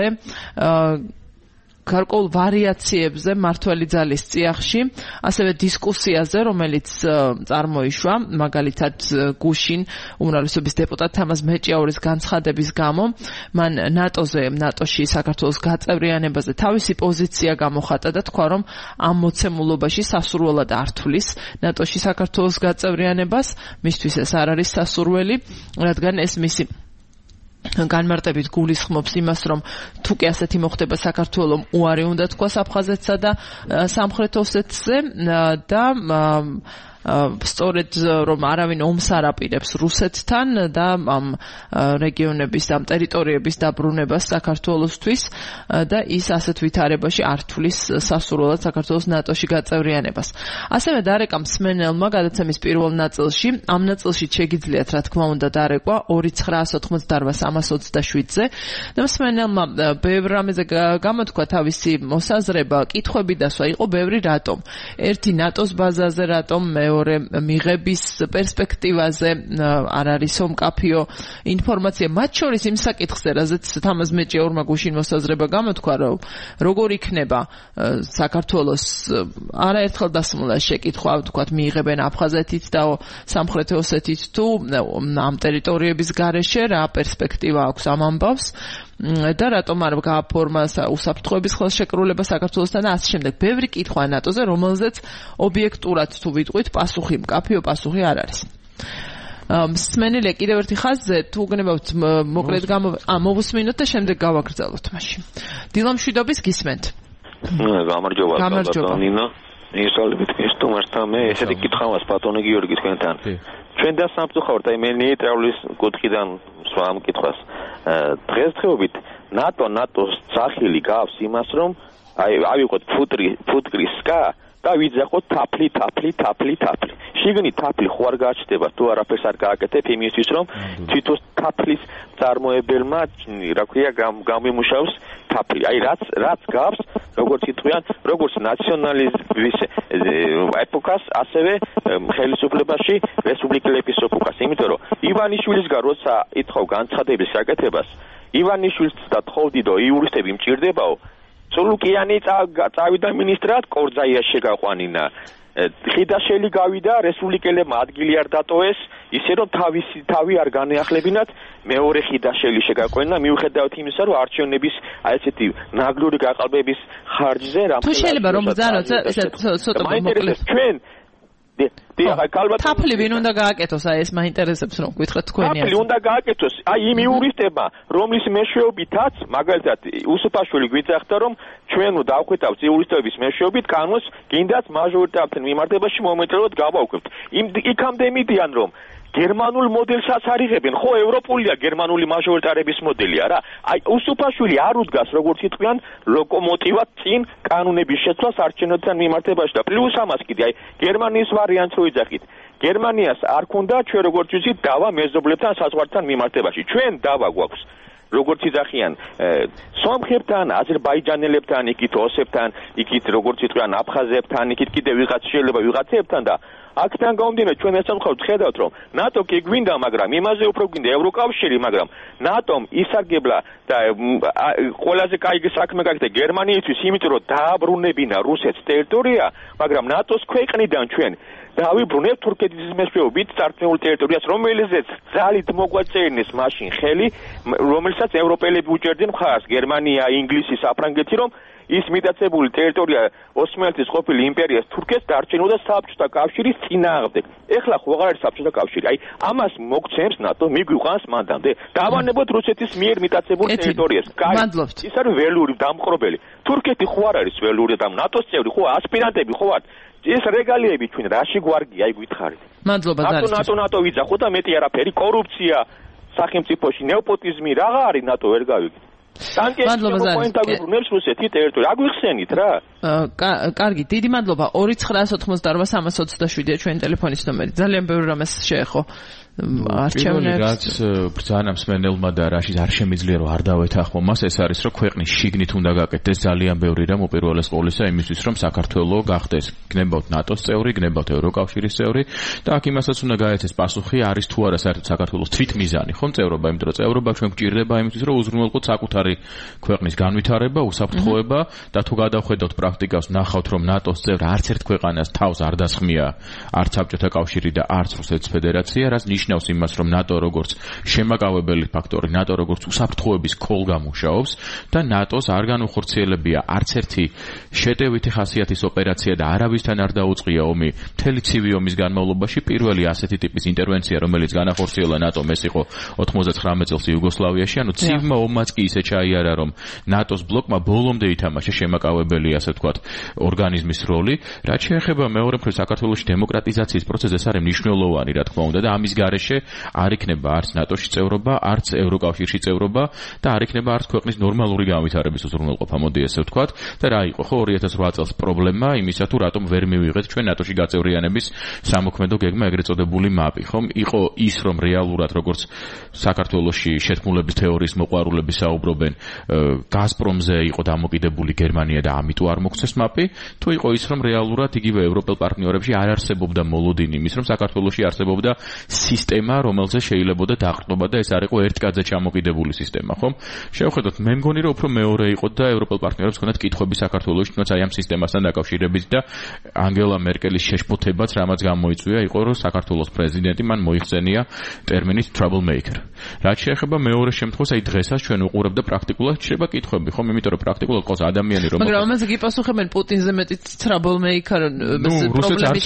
გარკვეულ ვარიაციებზე მართველი ძალის წიაღში, ასევე დისკუსიაზე, რომელიც წარმოიშვა, მაგალითად გუშინ უმრავლესობის დეპუტატ თამაზ მეჭიაურის განცხადების გამო, მან ნატოზე, ნატოში საქართველოს გაწევრიანებაზე თავისი პოზიცია გამოხატა და თქვა, რომ ამ მოცემულობაში სასურველად არ თulis ნატოში საქართველოს გაწევრიანებას, მისთვის ეს არ არის სასურველი, რადგან ეს მისი განმარტებით გულისხმობს იმას, რომ თუ კი ასეთი მოხდება საქართველომ უარი უნდა თქვას აფხაზეთსა და სამხრეთ ოსეთზე და სწორედ რომ არავინ ომს არ აპირებს რუსეთთან და ამ რეგიონების, ამ ტერიტორიების დაბრუნებას საქართველოსთვის და ის ასეთ ვითარებაში არ თulis სასურველად საქართველოს ნატოში გაწევრიანებას. ასევე დარეკა მსმენელმა გადაცემის პირველ ნაწილში, ამ ნაწილში შეგიძლიათ რა თქმა უნდა დარეკვა ორი ცხრაას ოთხმოცდაოთხ სამას ოცდაშვიდზე და მსმენელმა ბევრ რამეზე გამოთქვა თავისი მოსაზრება, კითხვები დასვა, იყო ბევრი რატომ. ერთი ნატოს ბაზაზე რატომ, მეორე მიღების პერსპექტივაზე არ არის ომკაფიო ინფორმაცია, მათ შორის იმ საკითხზე, რაზეც თამაზ მეჭიაურმა გუშინ მოსაზრება გამოთქვა, რომ როგორ იქნება საქართველოს არაერთხელ დასმულა შეკითხვა, ვთქვათ, მიიღებენ აფხაზეთით და სამხრეთ ოსეთით თუ ამ ტერიტორიების გარეშე რა პერსპექტივა აქვს ამ ამბავს და რატომ არ გააფორმა უსაფრთხოების ხელშეკრულება საქართველოსთან და ასე შემდეგ. ბევრი კითხვა ნატოზე, რომელზეც ობიექტურად თუ ვიტყვით, პასუხი, მკაფიო პასუხი არ არის. მსმენელია კიდევ ერთი ხაზზე, თუ გნებავთ მოკლედ გამო ა მოვუსმინოთ და შემდეგ გავაგრძელოთ მაშინ. დილამშვიდობის გისმენთ. გამარჯობა, ბატონინო. ისალებით მისტუმართან მე ესეთი კითხავას ბატონი გიორგი თქვენთან. ჩვენ დასამწუხაროდ აი მე ნეიტრალის კუთხიდან სვამ კითხვას. დღესდღეობით ნატო ნატოს სახელი გავს იმას, რომ აი ავიღოთ ფუტრი ფუტკრის სკა და ვიძახოთ თაფლი თაფლი თაფლი თაფლი. შიგნით თაფლი ხო არ გააჩნდება, თუ არაფერს არ გააკეთებ იმისთვის, რომ თვითონ თაფლის წარმოებელმა რა ქვია გამიმუშავს თაფლი. აი რაც რაც გავს, როგორც იტყვიან, როგორც ნაციონალიზმის ეპოქას, ასევე ხელისუფლებაში რესპუბლიკელების ეპოქას. იმიტომ რომ ივანიშვილისგან როცა ითხოვ განცხადების გაკეთებას, ივანიშვილს და თხოვდიდო იურისტები მჭირდებაო, სულუკიანი წავიდა მინისტრად კორძაია შეგაყვანინა. ხიდაშელი გავიდა, რესპუბლიკელებმა ადგილი არ დატოვეს, ისე რომ თავისი თავი არ განეახლებინათ, მეორე ხიდაშელი შეგაყვენა, მიუხედავად იმისა, რომ არჩევნების აი ესეთი ნაგლური გაყალბების ხარჯზე რამხელა თუ შეიძლება რომ ბრძანოთ, ცოტა მოკლედ ჩვენ თაფლი ვინ უნდა გააკეთოს, აი ეს მაინტერესებს რომ გითხრათ თქვენი აზრი. თაფლი უნდა გააკეთოს, აი იმ იურისტებმა, რომლის მეშვეობითაც, მაგალითად, უსუფაშვილი გვიძახდა, რომ ჩვენ დავხვიტავთ იურისტების მეშვეობით კანონს, კიდაც მაჟორიტართან მიმართებაში მომენტალურად გავავკვევთ. იმ იქამდე მიდიან, რომ გერმანულ მოდელსაც არ იღებენ, ხო ევროპულია გერმანული მაჟორიტარების მოდელი არა? აი უსუფაშვილი არ უდგას, როგორც იტყვიან, ლოკომოტივად წინ კანონების შეცვლას არჩევნებთან მიმართებაში და პლუს ამას კიდე აი გერმანიის ვარიანტს რო იძახით. გერმანიას არ ქონდა ჩვენ როგორც ვიცით დავა მეზობლებთან საზღვართან მიმართებაში. ჩვენ დავა გვაქვს. როგორც იძახიან, სომხებთან, აზერბაიჯანელებთან, იქით ოსებთან, იქით როგორც იტყვიან აფხაზებთან, იქით კიდე ვიღაც შეიძლება ვიღაცებთან და აქთან გამომდინარე ჩვენ ეს სამხაროდ ხედავთ რომ ნატო კი გვინდა, მაგრამ იმაზე უფრო გვინდა ევროკავშირი, მაგრამ ნატომ ისარგებლა და ყველაზე კაი საქმე გაკეთა გერმანიისთვის, იმიტომ რომ დააბრუნებინა რუსეთს ტერიტორია, მაგრამ ნატოს ქვეყნიდან ჩვენ დავიბრუნებთ თურქეთის მეშვეობით წარქმეულ ტერიტორიას, რომელზეც ძალით მოგვაწერიეს მაშინ ხელი, რომელსაც ევროპელები უჭერდნენ მხარს, გერმანია, ინგლისი, საფრანგეთი, რომ ის მიტაცებული ტერიტორია ოსმალეთის ყოფილი იმპერიას თურქეთს დარჩენოდა საბჭოთა კავშირის წინააღმდეგ. ეხლა ხო აღარ არის საბჭოთა კავშირი. აი ამას მოგცემს ნატო, მიგვიყვანს მანდამდე. დავანებოთ რუსეთის მიერ მიტაცებულ ტერიტორიას. მადლობთ. ის არის ველური დამყრობელი. თურქეთი ხო არ არის ველური და ნატოს წევრი, ხო ასპირანტები ხო ვართ. ეს რეგალიები ჩვენ რაში გვარგია, აი გითხარით. მადლობა დარჩა. ნატო ნატო ვიძახო და მეტი არაფერი, კორუფცია სახელმწიფოში, ნეოპოტიზმი რა არის ნატო ვერ გავიგეთ. მადლობა ზარს. რუსეთი ტერიტორია აგვიხსენით რა. კარგი, დიდი მადლობა. ორი ცხრაას ოთხმოცდაორმა სამას ოცდაშვიდია ჩვენი ტელეფონის ნომერი. ძალიან ბევრი რამეს შეეხო. არჩევნებს რაც ბრძანა მსმენელმა და რაშიც არ შემიძლია რომ არ დავეთანხმო მას, ეს არის რომ ქვეყნის შიგნით უნდა გაკეთდეს ძალიან ბევრი რამ უპირველეს ყოვლისა იმისთვის რომ საქართველო გახდეს გნებავთ ნატოს წევრი, გნებავთ ევროკავშირის წევრი და აქ იმასაც უნდა გაეცეს პასუხი, არის თუ არა საერთოდ საქართველოს თვითმიზანი ხომ წევრობა, იმიტომ რომ წევრობა ჩვენ გვჭირდება იმისთვის რომ უზრუნველყოთ საკუთარი ქვეყნის განვითარება, უსაფრთხოება და თუ გადავხედავთ პრაქტიკას, ნახავთ რომ ნატოს წევრ არც ერთ ქვეყანას თავს არ დასხმია არც საბჭოთა კავშირი და არც რუსეთის ფედერაცია, რაც ნიშნავს იმას, რომ ნატო როგორც შემაკავებელი ფაქტორი, ნატო როგორც უსაფრთხოების ქოლ გამუშაობს და ნატოს არ განუხორციელებია არც ერთი შეტევითი ხასიათის ოპერაცია და არავისთან არ დაუწყია ომი მთელი ცივი ომის განმავლობაში. პირველი ასეთი ტიპის ინტერვენცია, რომელიც განახორციელა ნატომ, ეს იყო ოთხმოცდათხრამეტ წელს იუგოსლავიაში, ანუ ცივმა ომმაც კი ისე ჩაიარა, რომ ნატოს ბლოკმა ბოლომდე ითამაშა შემაკავებელი, ასე ვთქვათ, ორგანიზმის როლი. რაც შეეხება მეორე მხრივ საქართველოს დემოკრატიზაციის პროცესს, ეს არის მნიშვნელოვანი, რა თქმა უნდა, და ამის გარეშე არ იქნება არც ნატოში წევრობა, არც ევროკავშირში წევრობა და არ იქნება არც ქვეყნის ნორმალური განვითარების უზრუნველყოფა, მოდი ესე ვთქვათ. და რა იყო ხო ორი ათას რვა წელს პრობლემა იმისა, თუ რატომ ვერ მივიღეთ ჩვენ ნატოში გაწევრიანების სამოქმედო გეგმა, ეგრეთ წოდებული მაპი, ხომ? იყო ის, რომ რეალურად როგორც საქართველოში შეთქმულების თეორიის მოყვარულები საუბრობენ, გაზპრომზე იყო დამოკიდებული გერმანია და ამიტომ არ მოგცეს მაპი, თუ იყო ის, რომ რეალურად იგივე ევროპელ პარტნიორებში არ არსებობდა მოლოდინი იმის, რომ საქართველოში არსებობდა სისტემა, რომელზე შეიძლებოდა დაყრდნობა და ეს არ იყო ერთკაცზე ჩამოკიდებული სისტემა, ხომ? შევხედოთ, მე მგონი რომ უფრო მეორე იყო და ევროპელ პარტნიორებს ჰქონდათ კითხვები საქართველოში, თუნდაც აი ამ სისტემასთან დაკავშირებით და ანგელა მერკელის შეშფოთებაც რამაც გამოიწვია, იყო რომ საქართველოს პრეზიდენტი მან მოიხსენია ტერმინით trouble maker. რაც შეეხება მეორე შემთხვევას, აი დღესაც ჩვენ უყურებთ და პრაქტიკულად შეიძლება კითხვები, ხომ? იმიტომ რომ პრაქტიკულად ყავს ადამიანი, რომ მაგრამ ამაზე გიპასუხებენ პუტინზე მეტი trouble maker პრობლემის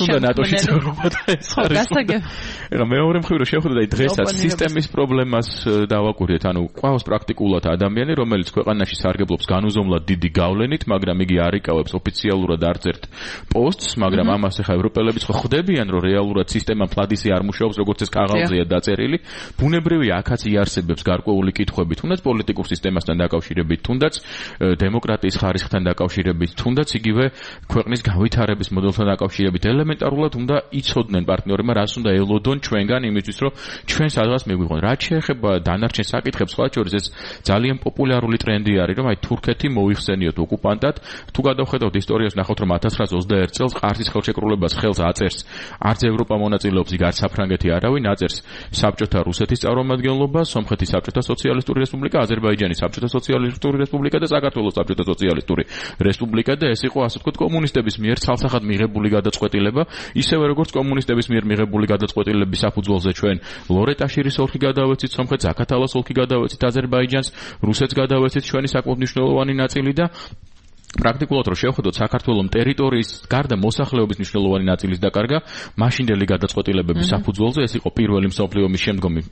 შემქმნელი. ეხლა მეორე მხრივ რომ შევხედოთ აი დღესაც სისტემის პრობლემას დავაკვირდეთ, ანუ ყავს პრაქტიკულად ადამიანი, რომელიც ქვეყანაში სარგებლობს განუზომლად დიდი გავლენით, მაგრამ იგი არ იკავებს ოფიციალურად არც ერთ პოსტს, მაგრამ ამას ეხლა ევროპელებიც ხო ხვდებიან, რომ რეალურად სისტემა ფლადისი არ მუშაობს, როგორც ეს კაღალზეა დაწერილი. ბუნებრივია, აქაც იარსებებს გარკვეული კითხვები, თუნდაც პოლიტიკურ სისტემასთან დაკავშირებით, თუნდაც დემოკრატიის ხარისხთან დაკავშირებით, თუნდაც იგივე ქვეყნის განვითარების მოდელთან დაკავშირებით. ელემენტარულად უნდა იცოდნენ პარტნიორებმა, რას უნდა ელოდონ ჩვენგან იმისთვის, რომ ჩვენ სადღაც მიგვიღონ. რაც შეეხება დანარჩენ საკითხებს, სხვა შორის ეს ძალიან პოპულარული ტრენდი არის, რომ აი თურქეთი მოიხსენიოთ ოკუპანტად. თუ გადავხედავთ ისტორიას, ნახავთ, რომ ათას ცხრაას ოცდაერთ წელს ყარსის ხელშეკრულებას ხელს აწერს არც ევროპა მონაწილეობს, იქ არც საფრანგეთი არავინ, აწერს საბჭოთა რუსეთის წარმომადგენლობა, სომხეთის საბჭოთა სოციალისტური რესპუბლიკა, აზერბაიჯანის საბჭოთა სოციალისტური რესპუბლიკა და საქართველოს საბჭოთა სოციალისტური რესპუბლიკა ლოგიკა და ეს იყო ასე ვთქვათ კომუნისტების მიერ ცალსახად მიღებული გადაწყვეტილება, ისევე როგორც კომუნისტების მიერ მიღებული გადაწყვეტილების საფუძველზე ჩვენ ლორეტაშირის ოლქი გადავეცით სომხეთს, ზაქათალას ოლქი გადავეცით აზერბაიჯანს, რუსეთს გადავეცით ჩვენი საკმაოდ მნიშვნელოვანი ნაწილი და პრაქტიკულად რო შევხედოთ საქართველოს ტერიტორიის გარდა მოსახლეობის მნიშვნელოვანი ნაწილის დაკარგა მაშინდელი გადაწყვეტილებების საფუძველზე ეს იყო პირველი მსოფლიო ომის შემდგომი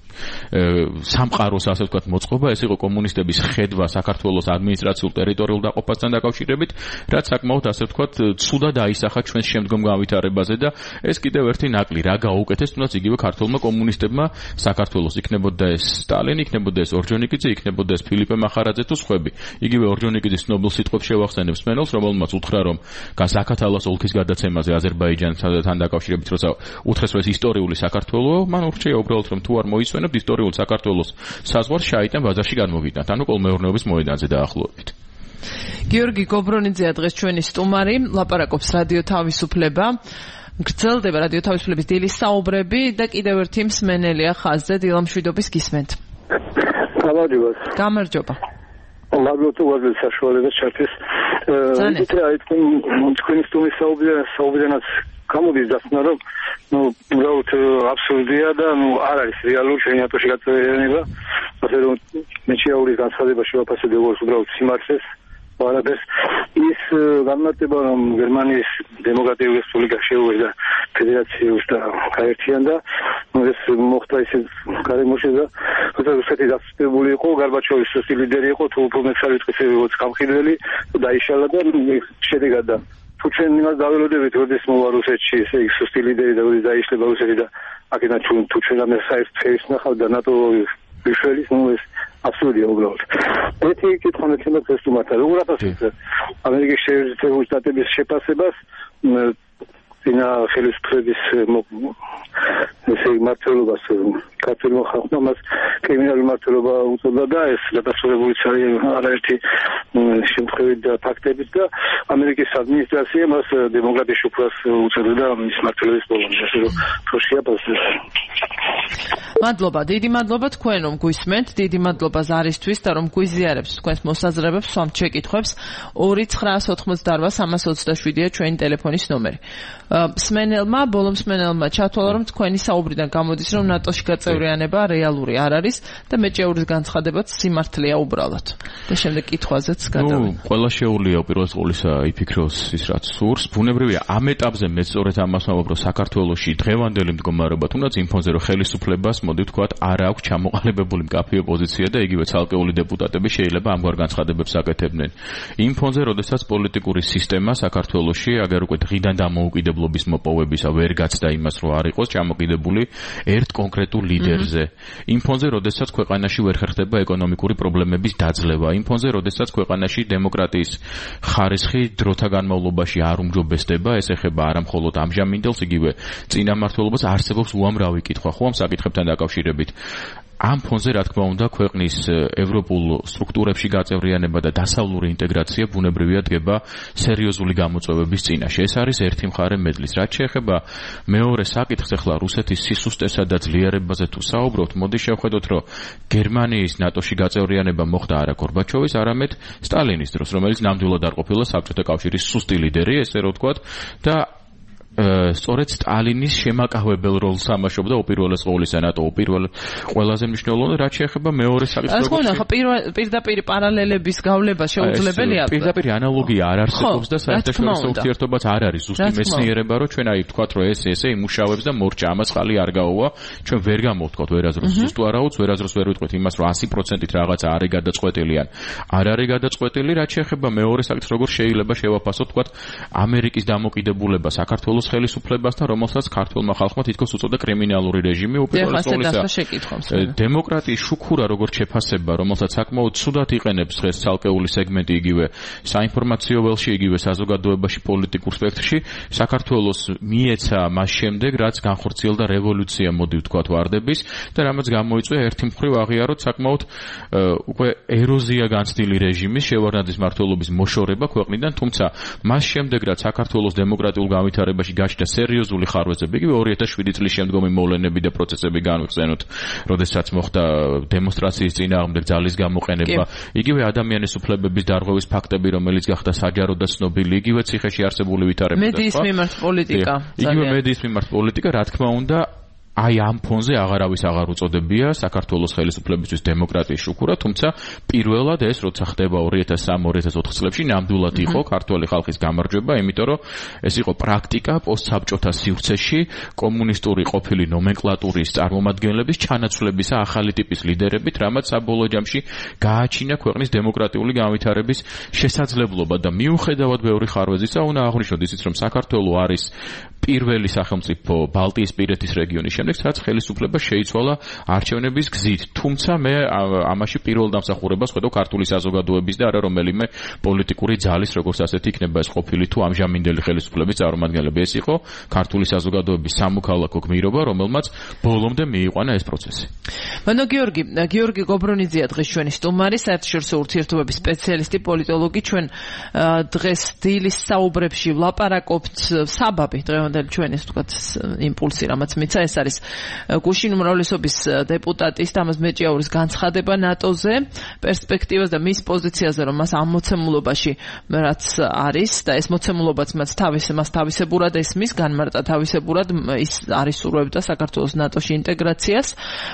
სამყაროს ასე ვთქვათ მოწყობა, ეს იყო კომუნისტების ხედვა საქართველოს ადმინისტრაციულ ტერიტორიულ დაყოფასთან დაკავშირებით, რაც საკმაოდ ასე ვთქვათ ცუდად აისახა ჩვენს შემდგომ განვითარებაზე და ეს კიდევ ერთი ნაკლი რა გაუკეთეს თუნდაც იგივე ქართველმა კომუნისტებმა საქართველოს, იქნებოდა ეს სტალინი, იქნებოდა ეს ორჯონიკიძე, იქნებოდა ეს ფილიპე მახარაძე თუ სხვები. იგივე ორჯონიკიძის ცნობილ სიტყვებს შევახსენებ მსმენელს, რომელმაც უთხრა, რომ ზაქათალას ოლქის გადაცემაზე აზერბაიჯანთან დაკავშირებით, როცა უთხრეს, რომ ეს ისტორიული საქართველოა, მან ურჩია უბრალოდ, რომ თუ არ მოიცვენებთ ისტორიულ საქართველოს საზღვარს შაიტან ბაზარში გამოგიტანთ, ანუ კოლმეურნეობის მოედანზე დაახლოებით. გიორგი გობრონიძეა დღეს ჩვენი სტუმარი, ლაპარაკობს რადიო თავისუფლება. გრძელდება რადიო თავისუფლების დილის საუბრები და კიდევ ერთი მსმენელია ხაზზე, დილამშვიდობის გისმენთ. გამარჯობა. გამარჯობა. მაგალითად უაზრეს საშუალებას ჩართეს. ითხრა თქვენი სტუმრის საუბრიანაც გამოდის დასკვნა, რომ ნუ უბრალოდ აბსურდია და ნუ არ არის რეალური ჩვენი ატოში გაწევრიანება, ასე რომ მეჩიაურის განცხადება შევაფასებ როგორც უბრალოდ სიმართლეს არაბეს ის განმარტება, რომ გერმანიის დემოკრატიული რესპუბლიკა შეუერთდა ფედერაციას და გაერთიანდა, ეს მოხდა ისე გარემოში და როცა რუსეთი დაწესებული იყო, გარბაჩოვის სუსტი ლიდერი იყო, თუ უფრო მეცარ ვიტყვით როგორც გამყიდველი და დაიშალა და შედეგად და თუ ჩვენ იმას დაველოდებით, როდის მოვა რუსეთში ესე იგი სუსტი ლიდერი და როდის დაიშლება რუსეთი და აქედან თუ ჩვენ ამ საერთოდ ნახავთ და ნატო ბიშელის ნუ ეს აბსურდია უბრალოდ. ერთი კითხვა მეცემათ ეს თუმცა როგორ აფასებთ ამერიკის შეერთებული შტატების შეფასებას წინა ხელისუფლების ესე მართლობას ქართულმა ხალხმა მას კრიმინალური მართლობა უწოდა და ეს გადასწორებულიც არის არაერთი შემთხვევით და ფაქტებით და ამერიკის ადმინისტრაცია მას დემოკრატიის შუქრას უწოდა მის მართლობის ბოლომდე, ასე რომ პროშია პასეს. მადლობა, დიდი მადლობა თქვენ რომ გვისმენთ, დიდი მადლობა ზარისთვის და რომ გვიზიარებთ თქვენს მოსაზრებებს, სვამ შეკითხვებს. ორი ცხრაას ოთხმოცდაარვა სამას ოცდაშვიდია ჩვენი ტელეფონის ნომერი. მსმენელმა, ბოლო მსმენელმა ჩათვალა, რომ თქვენი საუბრიდან გამოდის, რომ ნატოში გაწევრიანება რეალური არ არის და მეჭეურის განცხადებაც სიმართლეა უბრალოდ. და შემდეგ კითხვაზეც გადავიდეთ. ნუ ყველა შეუულია უპირველეს ყოვლისა იფიქროს ის რაც სურს. ბუნებრივია ამ ეტაპზე მე სწორედ ამას ვამბობ, რომ საქართველოში დღევანდელი მდგომარეობა თუნდაც იმ ფონზე რომ ხელისუფლებას მოდი ვთქვათ არ აქვს ჩამოყალიბებული მკაფიო პოზიცია და იგივე ცალკეული დეპუტატები შეიძლება ამგვარ განცხადებებს აკეთებდნენ. იმ ფონზე, როდესაც პოლიტიკური სისტემა საქართველოში აგერ უკვე დღიდან დამოუკიდებლობის მოპოვებისა ვერ გაცდა იმას, რომ არ იყოს ჩამოკიდებული ერთ კონკრეტულ ლიდერზე. იმ ფონზე, როდესაც ქვეყანაში ვერ ხერხდება ეკონომიკური პრობლემების დაძლევა, იმ ფონზე, როდესაც ქვეყანაში დემოკრატიის ხარისხი დროთა განმავლობაში არ უმჯობესდება, ეს ეხება არა მხოლოდ ამჟამინდელს, იგივე წინამმართველობას, არსებობს უამრავი კითხვა, ხო ამ საკითხებთან დაკავშირებით. ამ ფონზე, რა თქმა უნდა, ქვეყნის ევროპულ სტრუქტურებში გაწევრიანება და დასავლური ინტეგრაცია ბუნებრივია დგება სერიოზული გამოწვევების წინაშე. ეს არის ერთი მხარე მედლის. რაც შეეხება მეორე საკითხს, ახლა რუსეთის სისუსტესა და ძლიერებაზე თუ საუბრობთ, მოდი შევხედოთ, რომ გერმანიის ნატოში გაწევრიანება მოხდა არა გორბაჩოვის, არამედ სტალინის დროს, რომელიც ნამდვილად არ ყოფილა საბჭოთა კავშირის სუსტი ლიდერი, ესე რომ ვთქვათ, და სწორედ სტალინის შემაკავებელ როლს ამაშობდა უპირველეს ყოვლისა ნატო უპირველე ყველაზე მნიშვნელოვანი, რაც შეეხება მეორე საკითხს. ხო, ნახა პირდაპირ პარალელების გავლება შეუძლებელია. პირდაპირ ანალოგია არ არსებობს და საერთაშორისო ურთიერთობაც არ არის ზუსტი მეცნიერება, რომ ჩვენ აი ვთქვათ, რომ ეს ესე იმუშავებს და მორჩა, ამას ხალი არ გაუვა. ჩვენ ვერ გამოვთქვათ ვერაზროს ზუსტ არაუც, ვერაზროს ვერ ვიტყვით იმას, რომ ასი პროცენტით რაღაცა არის გადაწყვეტილი ან არ არის გადაწყვეტილი, რაც შეეხება მეორე საკითხს, როგორ შეიძლება შევაფასოთ, ვთქვათ, ამერიკის დამოკიდებულება საქართველოს ხელისუფლებასთან, რომელსაც ქართულმა ხალხმა თითქოს უწოდა კრიმინალური რეჟიმი უპირველეს ყოვლისა. დემოკრატიის შუქურა როგორც შეფასება, რომელსაც საკმაოდ ცუდად იყენებს დღეს ცალკეული სეგმენტი იგივე საინფორმაციო ველში, იგივე საზოგადოებაში, პოლიტიკურ სპექტრში, საქართველოს მიეცა მას შემდეგ, რაც განხორციელდა რევოლუცია, მოდი ვთქვათ, ვარდების და რამაც გამოიწვია ერთი მხრივ აღიაროთ საკმაოდ უკვე ეროზია განცდილი რეჟიმის შევარდნაძის მმართველობის მოშორება ქვეყნიდან, თუმცა მას შემდეგ, რაც საქართველოს დემოკრატიულ განვითარებაში გაჩნდა სერიოზული ხარვეზები, იგივე ორი ათას შვიდი წლის შემდგომი მოვლენები და პროცესები განვიხსენოთ, როდესაც მოხდა დემონსტრაციის წინააღმდეგ ძალის გამოყენება, იგივე ადამიანის უფლებების დარღვევის ფაქტები, რომელიც გახდა საჯარო და ცნობილი, იგივე ციხეში არსებული ვითარება. მედიის მიმართ პოლიტიკა. იგივე მედიის მიმართ პოლიტიკა, რა თქმა უნდა, აი ამ ფონზე აღარავის აღარ უწოდებია საქართველოს ხელისუფლებისთვის დემოკრატიის შუქურა, თუმცა პირველად ეს როცა ხდება ორი ათას სამი ორი ათას ოთხ წლებში ნამდვილად იყო ქართული ხალხის გამარჯვება, იმიტომ რომ ეს იყო პრაქტიკა პოსტსაბჭოთა სივრცეში კომუნისტური ყოფილი ნომენკლატურის წარმომადგენლების ჩანაცვლებისა ახალი ტიპის ლიდერებით, რამაც საბოლოო ჯამში გააჩინა ქვეყნის დემოკრატიული განვითარების შესაძლებლობა და მიუხედავად ბევრი ხარვეზისა, უნდა აღვნიშნოთ ისიც, რომ საქართველო არის პირველი სახელმწიფო ბალტიისპირეთის რეგიონის შემდეგ, სადაც ხელისუფლება შეიცვალა არჩევნების გზით. თუმცა მე ამაში პირველ დამსახურებას ხედავ ქართული საზოგადოების და არა რომელიმე პოლიტიკური ძალის, როგორც ასეთი იქნება ეს ყოფილი თუ ამჟამინდელი ხელისუფლების წარმომადგენლები. ეს იყო ქართული საზოგადოების სამოქალაქო გმირობა, რომელმაც ბოლომდე მიიყვანა ეს პროცესი. მანო გიორგი, გიორგი გობრონიძეა დღეს ჩვენი სტუმარი, საერთაშორისო ურთიერთობების სპეციალისტი, პოლიტოლოგი. ჩვენ დღეს დილის საუბრებში ვლაპარაკობთ საბაბი დღევანდელი ჩვენი ასე ვთქვათ იმპულსი, რამაც მიცა, ეს არის გუშინ უმრავლესობის დეპუტატის თამაზ მეჭიაურის განცხადება ნატოზე, პერსპექტივას და მის პოზიციაზე, რომ მას ამ მოცემულობაში რაც არის და ეს მოცემულობაც მას თავის მას თავისებურად ესმის, განმარტა თავისებურად, ის არის სურვებდა საქართველოს ნატოში ინტეგრაციას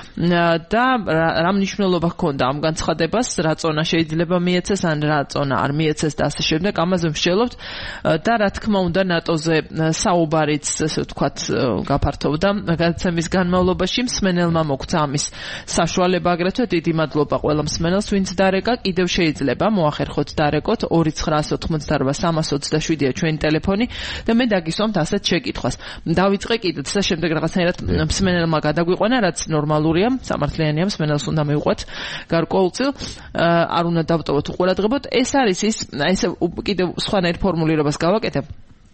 და რა მნიშვნელობა ჰქონდა ამ განცხადებას, რა წონა შეიძლება მიეცეს, ან რა წონა არ მიეცეს და ასე შემდეგ, ამაზე ვშელობთ და რა თქმა უნდა ნატოზე საუბარიც ასე ვთქვათ გაფართოვდა გადაცემის განმავლობაში. მსმენელმა მოგცა ამის საშუალება, აგრეთვე დიდი მადლობა ყველა მსმენელს, ვინც დარეკა. კიდევ შეიძლება მოახერხოთ დარეკოთ ორი ცხრა ოთხმოცდაორბა სამას ოცდაშვიდია ჩვენი ტელეფონი და მე დაგისვამთ ასეთ შეკითხვას. დავიწყე კიდეც და შემდეგ რაღაცნაირად მსმენელმა გადაგვიყვანა, რაც ნორმალურია, სამართლიანია, მსმენელს უნდა მივყვეთ გარკვეულწილ, არ უნდა დავტოვოთ უყურადღებოთ. ეს არის ის, ესე კიდევ სხვანაირ ფორმულირებას გავაკეთებ.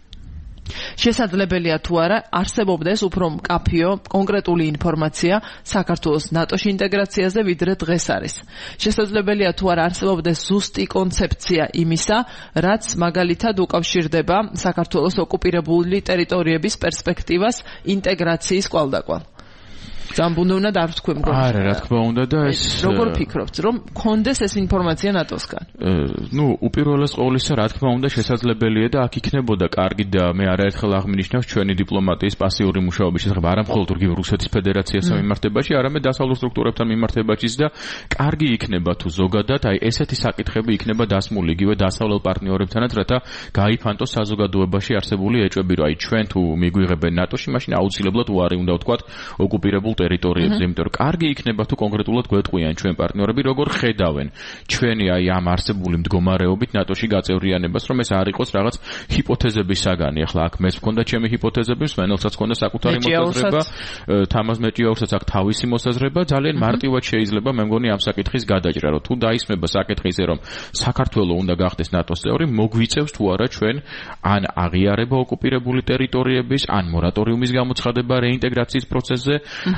შესაძლებელია თუ არა არსებობდეს უფრო მკაფიო კონკრეტული ინფორმაცია საქართველოს ნატოში ინტეგრაციაზე, ვიდრე დღეს არის. შესაძლებელია თუ არა არსებობდეს ზუსტი კონცეფცია იმისა, რაც მაგალითად უკავშირდება საქართველოს ოკუპირებული ტერიტორიების პერსპექტივას ინტეგრაციის კვალდაკვალ. Zambunduna dar თქვი მგონი. არა, რა თქმა უნდა და ეს როგორ ფიქრობთ, რომ კონდეს ეს ინფორმაცია ნატოსგან? ნუ, უპირველეს ყოვლისა, რა თქმა უნდა, შესაძლებელია და აქ იქნებოდა კარგი და მე არაერთხელ აღმინიშნავს ჩვენი დიპლომატიის პასიური მუშაობის შესახებ, არა მხოლოდ რუსეთის ფედერაციასთან მიმართებაში, არამედ დასავლურ სტრუქტურებთან მიმართებაშიც და კარგი იქნება თუ ზოგადად, აი ესეთი საკითხები იქნება დასმული იგივე დასავლელ პარტნიორებთანაც, რათა გაიფანტოს საზოგადოებაში არსებული ეჭვები, რომ აი ჩვენ თუ მიგვიღებენ ნატოში, მაშინ აუცილებლად უარი უნდა ვთქვათ ოკუპირებულ ტერიტორიებზე, იმიტომ რომ კარგი იქნება თუ კონკრეტულად გვეტყვიან ჩვენ პარტნიორები, როგორ ხედავენ ჩვენი აი ამ არსებული მდგომარეობით ნატოში გაწევრიანებას, რომ ეს არ იყოს რაღაც ჰიპოთეზების საგანი. ახლა აქ მეც მქონდა ჩემი ჰიპოთეზები, მსმენელსაც მქონდა საკუთარი მოსაზრება, თამაზ მეჭიაურსაც აქ თავისი მოსაზრება, ძალიან მარტივად შეიძლება მე მგონი ამ საკითხის გადაჭრა, რომ თუ დაისმება საკითხი ისე, რომ საქართველოს უნდა გახდეს ნატოს წევრი, მოგვიწევს თუ არა ჩვენ ან აღიარება ოკუპირებული ტერიტორიების, ან მორატორიუმის გამოცხადება რეინტეგრაციის პროცესზე,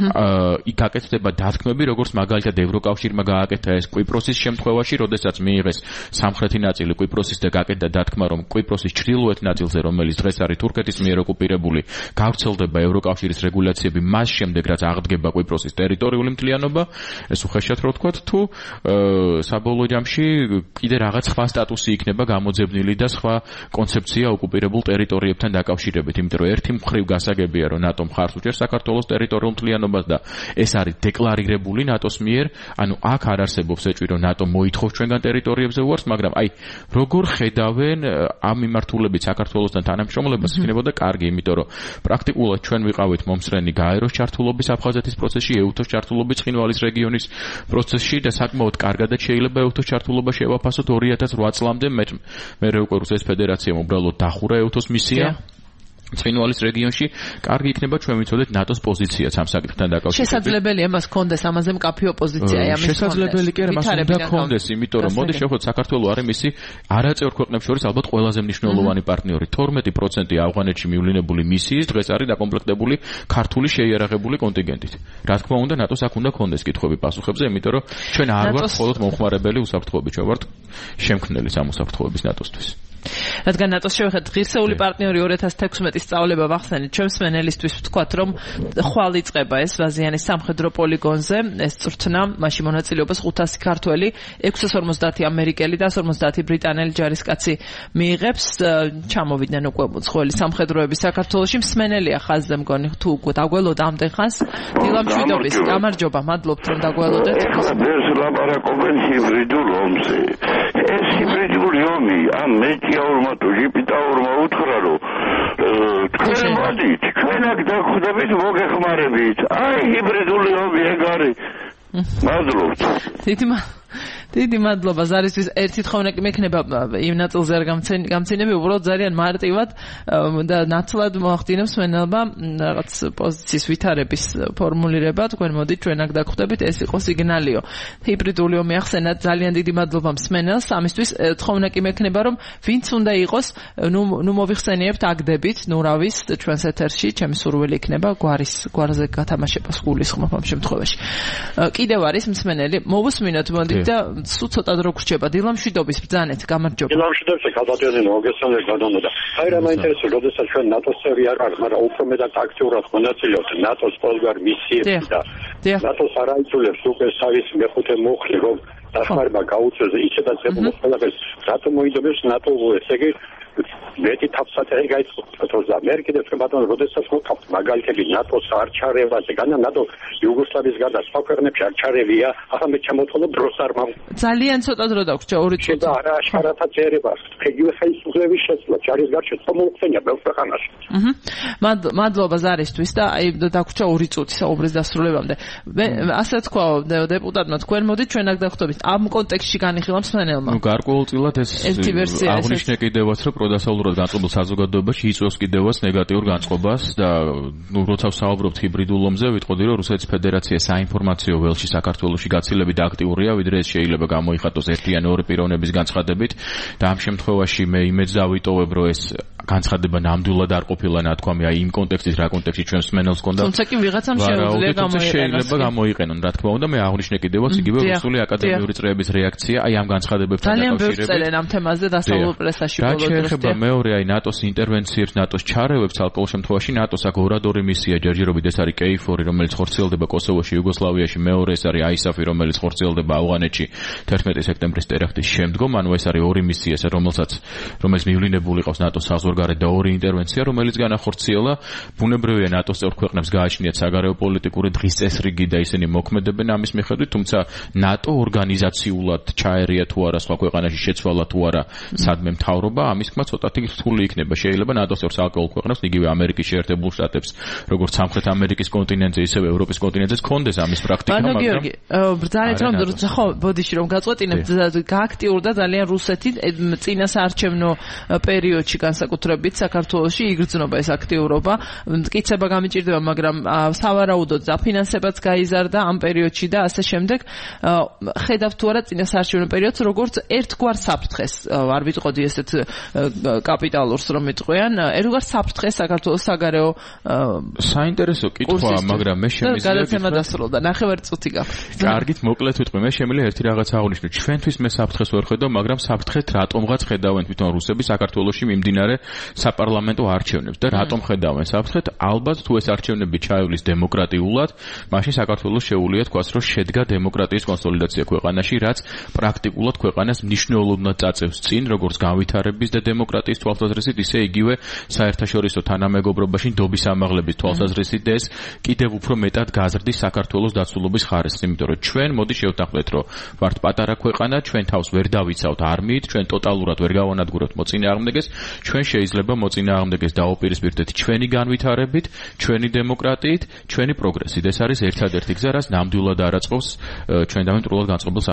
იქ აკეთდება დათქმები, როგორც მაგალითად ევროკავშირმა გააკეთა ეს კვიპროსის შემთხვევაში, როდესაც მიიღეს სამხრეთი ნაწილი კვიპროსის და გააკეთა დათქმა, რომ კვიპროსის ჩრდილოეთ ნაწილზე, რომელიც დღეს არის თურქეთის მიერ ოკუპირებული, გავრცელდება ევროკავშირის რეგულაციები, მას შემდეგ რაც აღდგება კვიპროსის ტერიტორიული მთლიანობა, ეს უხეშად რო ვთქვათ, თუ საბოლოო ჯამში კიდე რაღაც სხვა სტატუსი იქნება გამოძებნილი და სხვა კონცეფცია ოკუპირებულ ტერიტორიებთან დაკავშირებით, იმიტომ რომ ერთი მხრივ გასაგებია, რომ ნატო მხარს უჭერს საქართველოს ტერიტორიულ მთლიანობას და ეს არის დეკლარირებული ნატოს მიერ, ანუ აქ არ არსებობს ეჭვი, რომ ნატო მოითხოვს ჩვენგან ტერიტორიებზე უარს, მაგრამ აი როგორ ხედავენ ამ მიმართულებით საქართველოსთან თანამშრომლობას, იქნებოდა კარგი, იმიტომ რომ პრაქტიკულად ჩვენ ვიყავით მომსწრენი გაეროს ჩართულობის აფხაზეთის პროცესში, ეუთოს ჩართულობის ცხინვალის რეგიონის პროცესში და საკმაოდ კარგადაც შეიძლება ეუთოს ჩართულობა შევაფასოთ ორი ათას ოთხ წლამდე, მე მე უკვე რუსეთის ფედერაციამ უბრალოდ დახურა ეუთოს მისია ცხინვალის რეგიონში, კარგი იქნება ჩვენ ვიცოდეთ ნატოს პოზიციაც ამ საკითხთან დაკავშირებით. შესაძლებელია მას კონდეს ამაზე მკაფიო პოზიცია ამის. შესაძლებელი კი არა, მას უნდა კონდეს, იმიტომ რომ მოდი შევხვდეთ საქართველოს არის მისი არაწევრ ქვეყნებს შორის ალბათ ყველაზე მნიშვნელოვანი პარტნიორი. თორმეტი პროცენტი ავღანეთში მივლინებული მისიის დღეს არის დაკომპლექტებული ქართული შეიარაღებული კონტინგენტით. რა თქმა უნდა, ნატოს აქ უნდა კონდეს კითხვები პასუხებზე, იმიტომ რომ ჩვენ არ ვართ მხოლოდ მომხმარებელი უსაფრთხოებით, ჩვენ ვართ შემქმნელი ამ უსაფრთხოების ნატოსთვის. რადგან ნატოს შევხედეთ ღირსეული პარტნიორი ორი ათას თექვსმეტის სწავლება ვახსენეთ ჩემს მენელისთვის ვთქვათ რომ ხვალ იწყება ეს ვაზიანის სამხედრო პოლიგონზე ეს წვრთნა მაშინ მონაწილეობას ხუთასი ქართველი ექვსას ორმოცდაათი ამერიკელი და ორმოცდაათი ბრიტანელი ჯარისკაცი მიიღებს ჩამოვიდნენ უკვე მუცხველი სამხედროები საქართველოში მსმენელია ხაზზე მგონი თუ დაგველოთ ამდენ ხანს დილამშვიდობის გამარჯობა მადლობთ რომ დაგველოდეთ ახლა ბევრს ლაპარაკობენ ჰიბრიდულ ომზე ეს ჰიბრიდული ომი ამ მეტიაურმა თუ ჟიპიტაურმა უთხრა რომ თქვენ მოდით ჩვენ აქ დაგვხვდებით მოგეხმარებით აი ჰიბრიდული ომი ეგ არის მადლობთ დიდი დიდი მადლობა ზარისთვის ერთი თხოვნა კი მექნება იმ ნაწილზე არ გამცინები უბრალოდ ძალიან მარტივად და ნაცვლად მოახდინებს მენელმა რაღაც პოზიციის ვითარების ფორმულირება თქვენ მოდით ჩვენ აქ დაგხვდებით ეს იყო სიგნალიო ჰიბრიდული ომი ახსენათ ძალიან დიდი მადლობა მსმენელს ამისთვის თხოვნა კი მექნება რომ ვინც უნდა იყოს ნუ ნუ მოვიხსენიებთ აგდებით ნურავის ჩვენს ეთერში ჩემი სურვილი იქნება გვარის გვარზე გათამაშებას გულისხმობ ამ შემთხვევაში კიდევ არის მსმენელი მოვუსმინოთ მოდით და სულ ცოტა დრო გრჩება დილამშვიდობის ბრძანეთ გამარჯობა დილამშვიდობის ქალბატონი მოგესალმებით გადამოდა აი რა მაინტერესებს როდესაც ჩვენ ნატოს წევრი არ ვართ მაგრამ უფრო მეტად აქტიურად მონაწილეობთ ნატოს ყოველგვარ მისიებში და ნატოს არ აიძულებს უკვე საის მეხუთე მუხლი რომ დახმარება გაუწევს ისედაც ებულო ყველაფერს რატომ მოიდობებს ნატო ესე იგი მეტი თავსატეხი გაიწყოს და მე კიდევ ბატონო როდესაც მოხავთ მაგალითები ნატოს არჩარევაზე განა ნატო იუგოსლავიის გარდა სხვა ქვეყნებში არჩარევია ახლა მე ჩამოთვალო დროს არ მამ ძალიან ცოტა დრო დაგვრჩა ორი წუთი და არა აშკარათა წერება ხეგივე ხელისუფლების შეცვლა ჯარის გარშე მოუხსენია ბევრ ქვეყანაში აჰა მადლობა ზარისთვის და აი დაგვრჩა ორი წუთი საუბრის დასრულებამდე მე ასე თქვა დეპუტატმა თქვენ მოდით ჩვენ აქ დახვდებით ამ კონტექსტში განიხილა მსმენელმა ნუ გარკვეულწილად ეს აღნიშნე კიდევაც რომ პროდასავლურად განწყობილ საზოგადოებაში იწვევს კიდევაც ნეგატიურ განწყობას და ნუ როცა ვსაუბრობთ ჰიბრიდულ ომზე ვიტყოდი რომ რუსეთის ფედერაცია საინფორმაციო ველში საქართველოში გაცილებით აქტიურია ვიდრე ეს შეიძლება გამოიხატოს ერთი ან ორი პიროვნების განცხადებით და ამ შემთხვევაში მე იმედს დავიტოვებ რომ ეს განცხადება ნამდვილად არ ყოფილა ნათქვამი აი იმ კონტექსტის რა კონტექსტში ჩვენს მსმენელს ჰქონდა თუმცა კი ვიღაცამ შეუძლია გამოიყენოს შეიძლება გამოიყენონ რა თქმა უნდა მე აღნიშნე კიდევაც იგივე რუსული აკადემიური წრეების რეაქცია აი ამ განცხადებებთან დაკავშირებით ძალიან ბევრს წერენ ამ თემაზე დასავლურ პრესაში ბოლო დროს შეიძლება მეორე აი ნატოს ინტერვენციებს ნატოს ჩარევებს ალკოჰოლ შემთხვევაში ნატოს აქ ორადორი მისია ჯერჯერობით ეს არის კეიფორი რომელიც ხორციელდება კოსოვოში იუგოსლავიაში მეორე ეს არის აისაფი რომელიც ხორციელდება ავღანეთში თერთმეტი სექტემბრის ტერაქტის შემდგომ ანუ ეს არის ორი მისია ეს რომელსაც რომელიც მივლინებული ყავს ნატოს საზღვარგარეთ და ორი ინტერვენცია რომელიც განახორციელა ბუნებრივია ნატოს წევრ ქვეყნებს გააჩნიათ საგარეო პოლიტიკური დღის წესრიგი და ისინი მოქმედებენ ამის მიხედვით თუმცა ნატო ორგანიზაციულად ჩაერია თუ არა სხვა ქვეყანაში შეცვალა თუ არა სადმე მთავრობა ამის თქმა ცოტათი რთული იქნება შეიძლება ნატოს წევრ საკოლ ქვეყნებს იგივე ამერიკის შეერთებულ შტატებს როგორც სამხრეთ ამერიკის კონტინენტზე ისევე ევროპის კონტინენტზეც კონდეს ამის პრაქტიკა მაგრამ გიორგი ბრძანეთ რომ ხო ბოდიში რომ გაწყვეტინებთ გააქტიურდა ძალიან რუსეთი წინა საარჩევნო პერიოდში განსაკუთრებით საქართველოში იგრძნობა ეს აქტიურობა მტკიცება გამიჭირდება მაგრამ სავარაუდოდ დაფინანსებაც გაიზარდა ამ პერიოდში და ასე შემდეგ ხედავთ თუ არა წინა საარჩევნო პერიოდს როგორც ერთგვარ საფრთხეს არ ვიტყოდი ესეთ კაპიტალურს რომ იტყვიან ერთგვარ საფრთხეს საქართველოს საგარეო საინტერესო კითხვაა მაგრამ მე შემიძლია გადაცემა დასრულდა ნახევარი წუთი გაქვს კარგით მოკლედ ვიტყვი მე შემიძლია ერთი რაღაც აღნიშნო ჩვენთვის მე საფრთხეს ვერ ხედავ მაგრამ საფრთხეთ რატომღაც ხედავენ თვითონ რუსები საქართველოში მიმდინარე საპარლამენტო არჩევნებს და რატომ ხედავენ საფრთხეთ ალბათ თუ ეს არჩევნები ჩაივლის დემოკრატიულად მაშინ საქართველოს შეუძლია თქვას რომ შედგა დემოკრატიის კონსოლიდაცია ქვეყანაში რაც პრაქტიკულად ქვეყანას მნიშვნელოვნად წაწევს წინ როგორც განვითარების და დემოკრატიის თვალსაზრისით ისე იგივე საერთაშორისო თანამეგობრობაში ნდობის ამაღლების თვალსაზრისით და ეს კიდევ უფრო მეტად გაზრდის საქართველოს დაცულობის ხარისხს იმიტომ რომ ჩვენ მოდი შევთანხმდეთ რომ ვართ პატარა ქვეყანა ჩვენ თავს ვერ დავიცავთ არმიით ჩვენ ტოტალურად ვერ გავანადგურებთ მოწინააღმდეგეს ჩვენ შეიძლება მოწინააღმდეგეს დაუპირისპირდეთ ჩვენი განვითარებით ჩვენი დემოკრატიით ჩვენი პროგრესით ეს არის ერთადერთი გზა რაც ნამდვილად არაწყობს ჩვენ დამენტრულად განწყობილ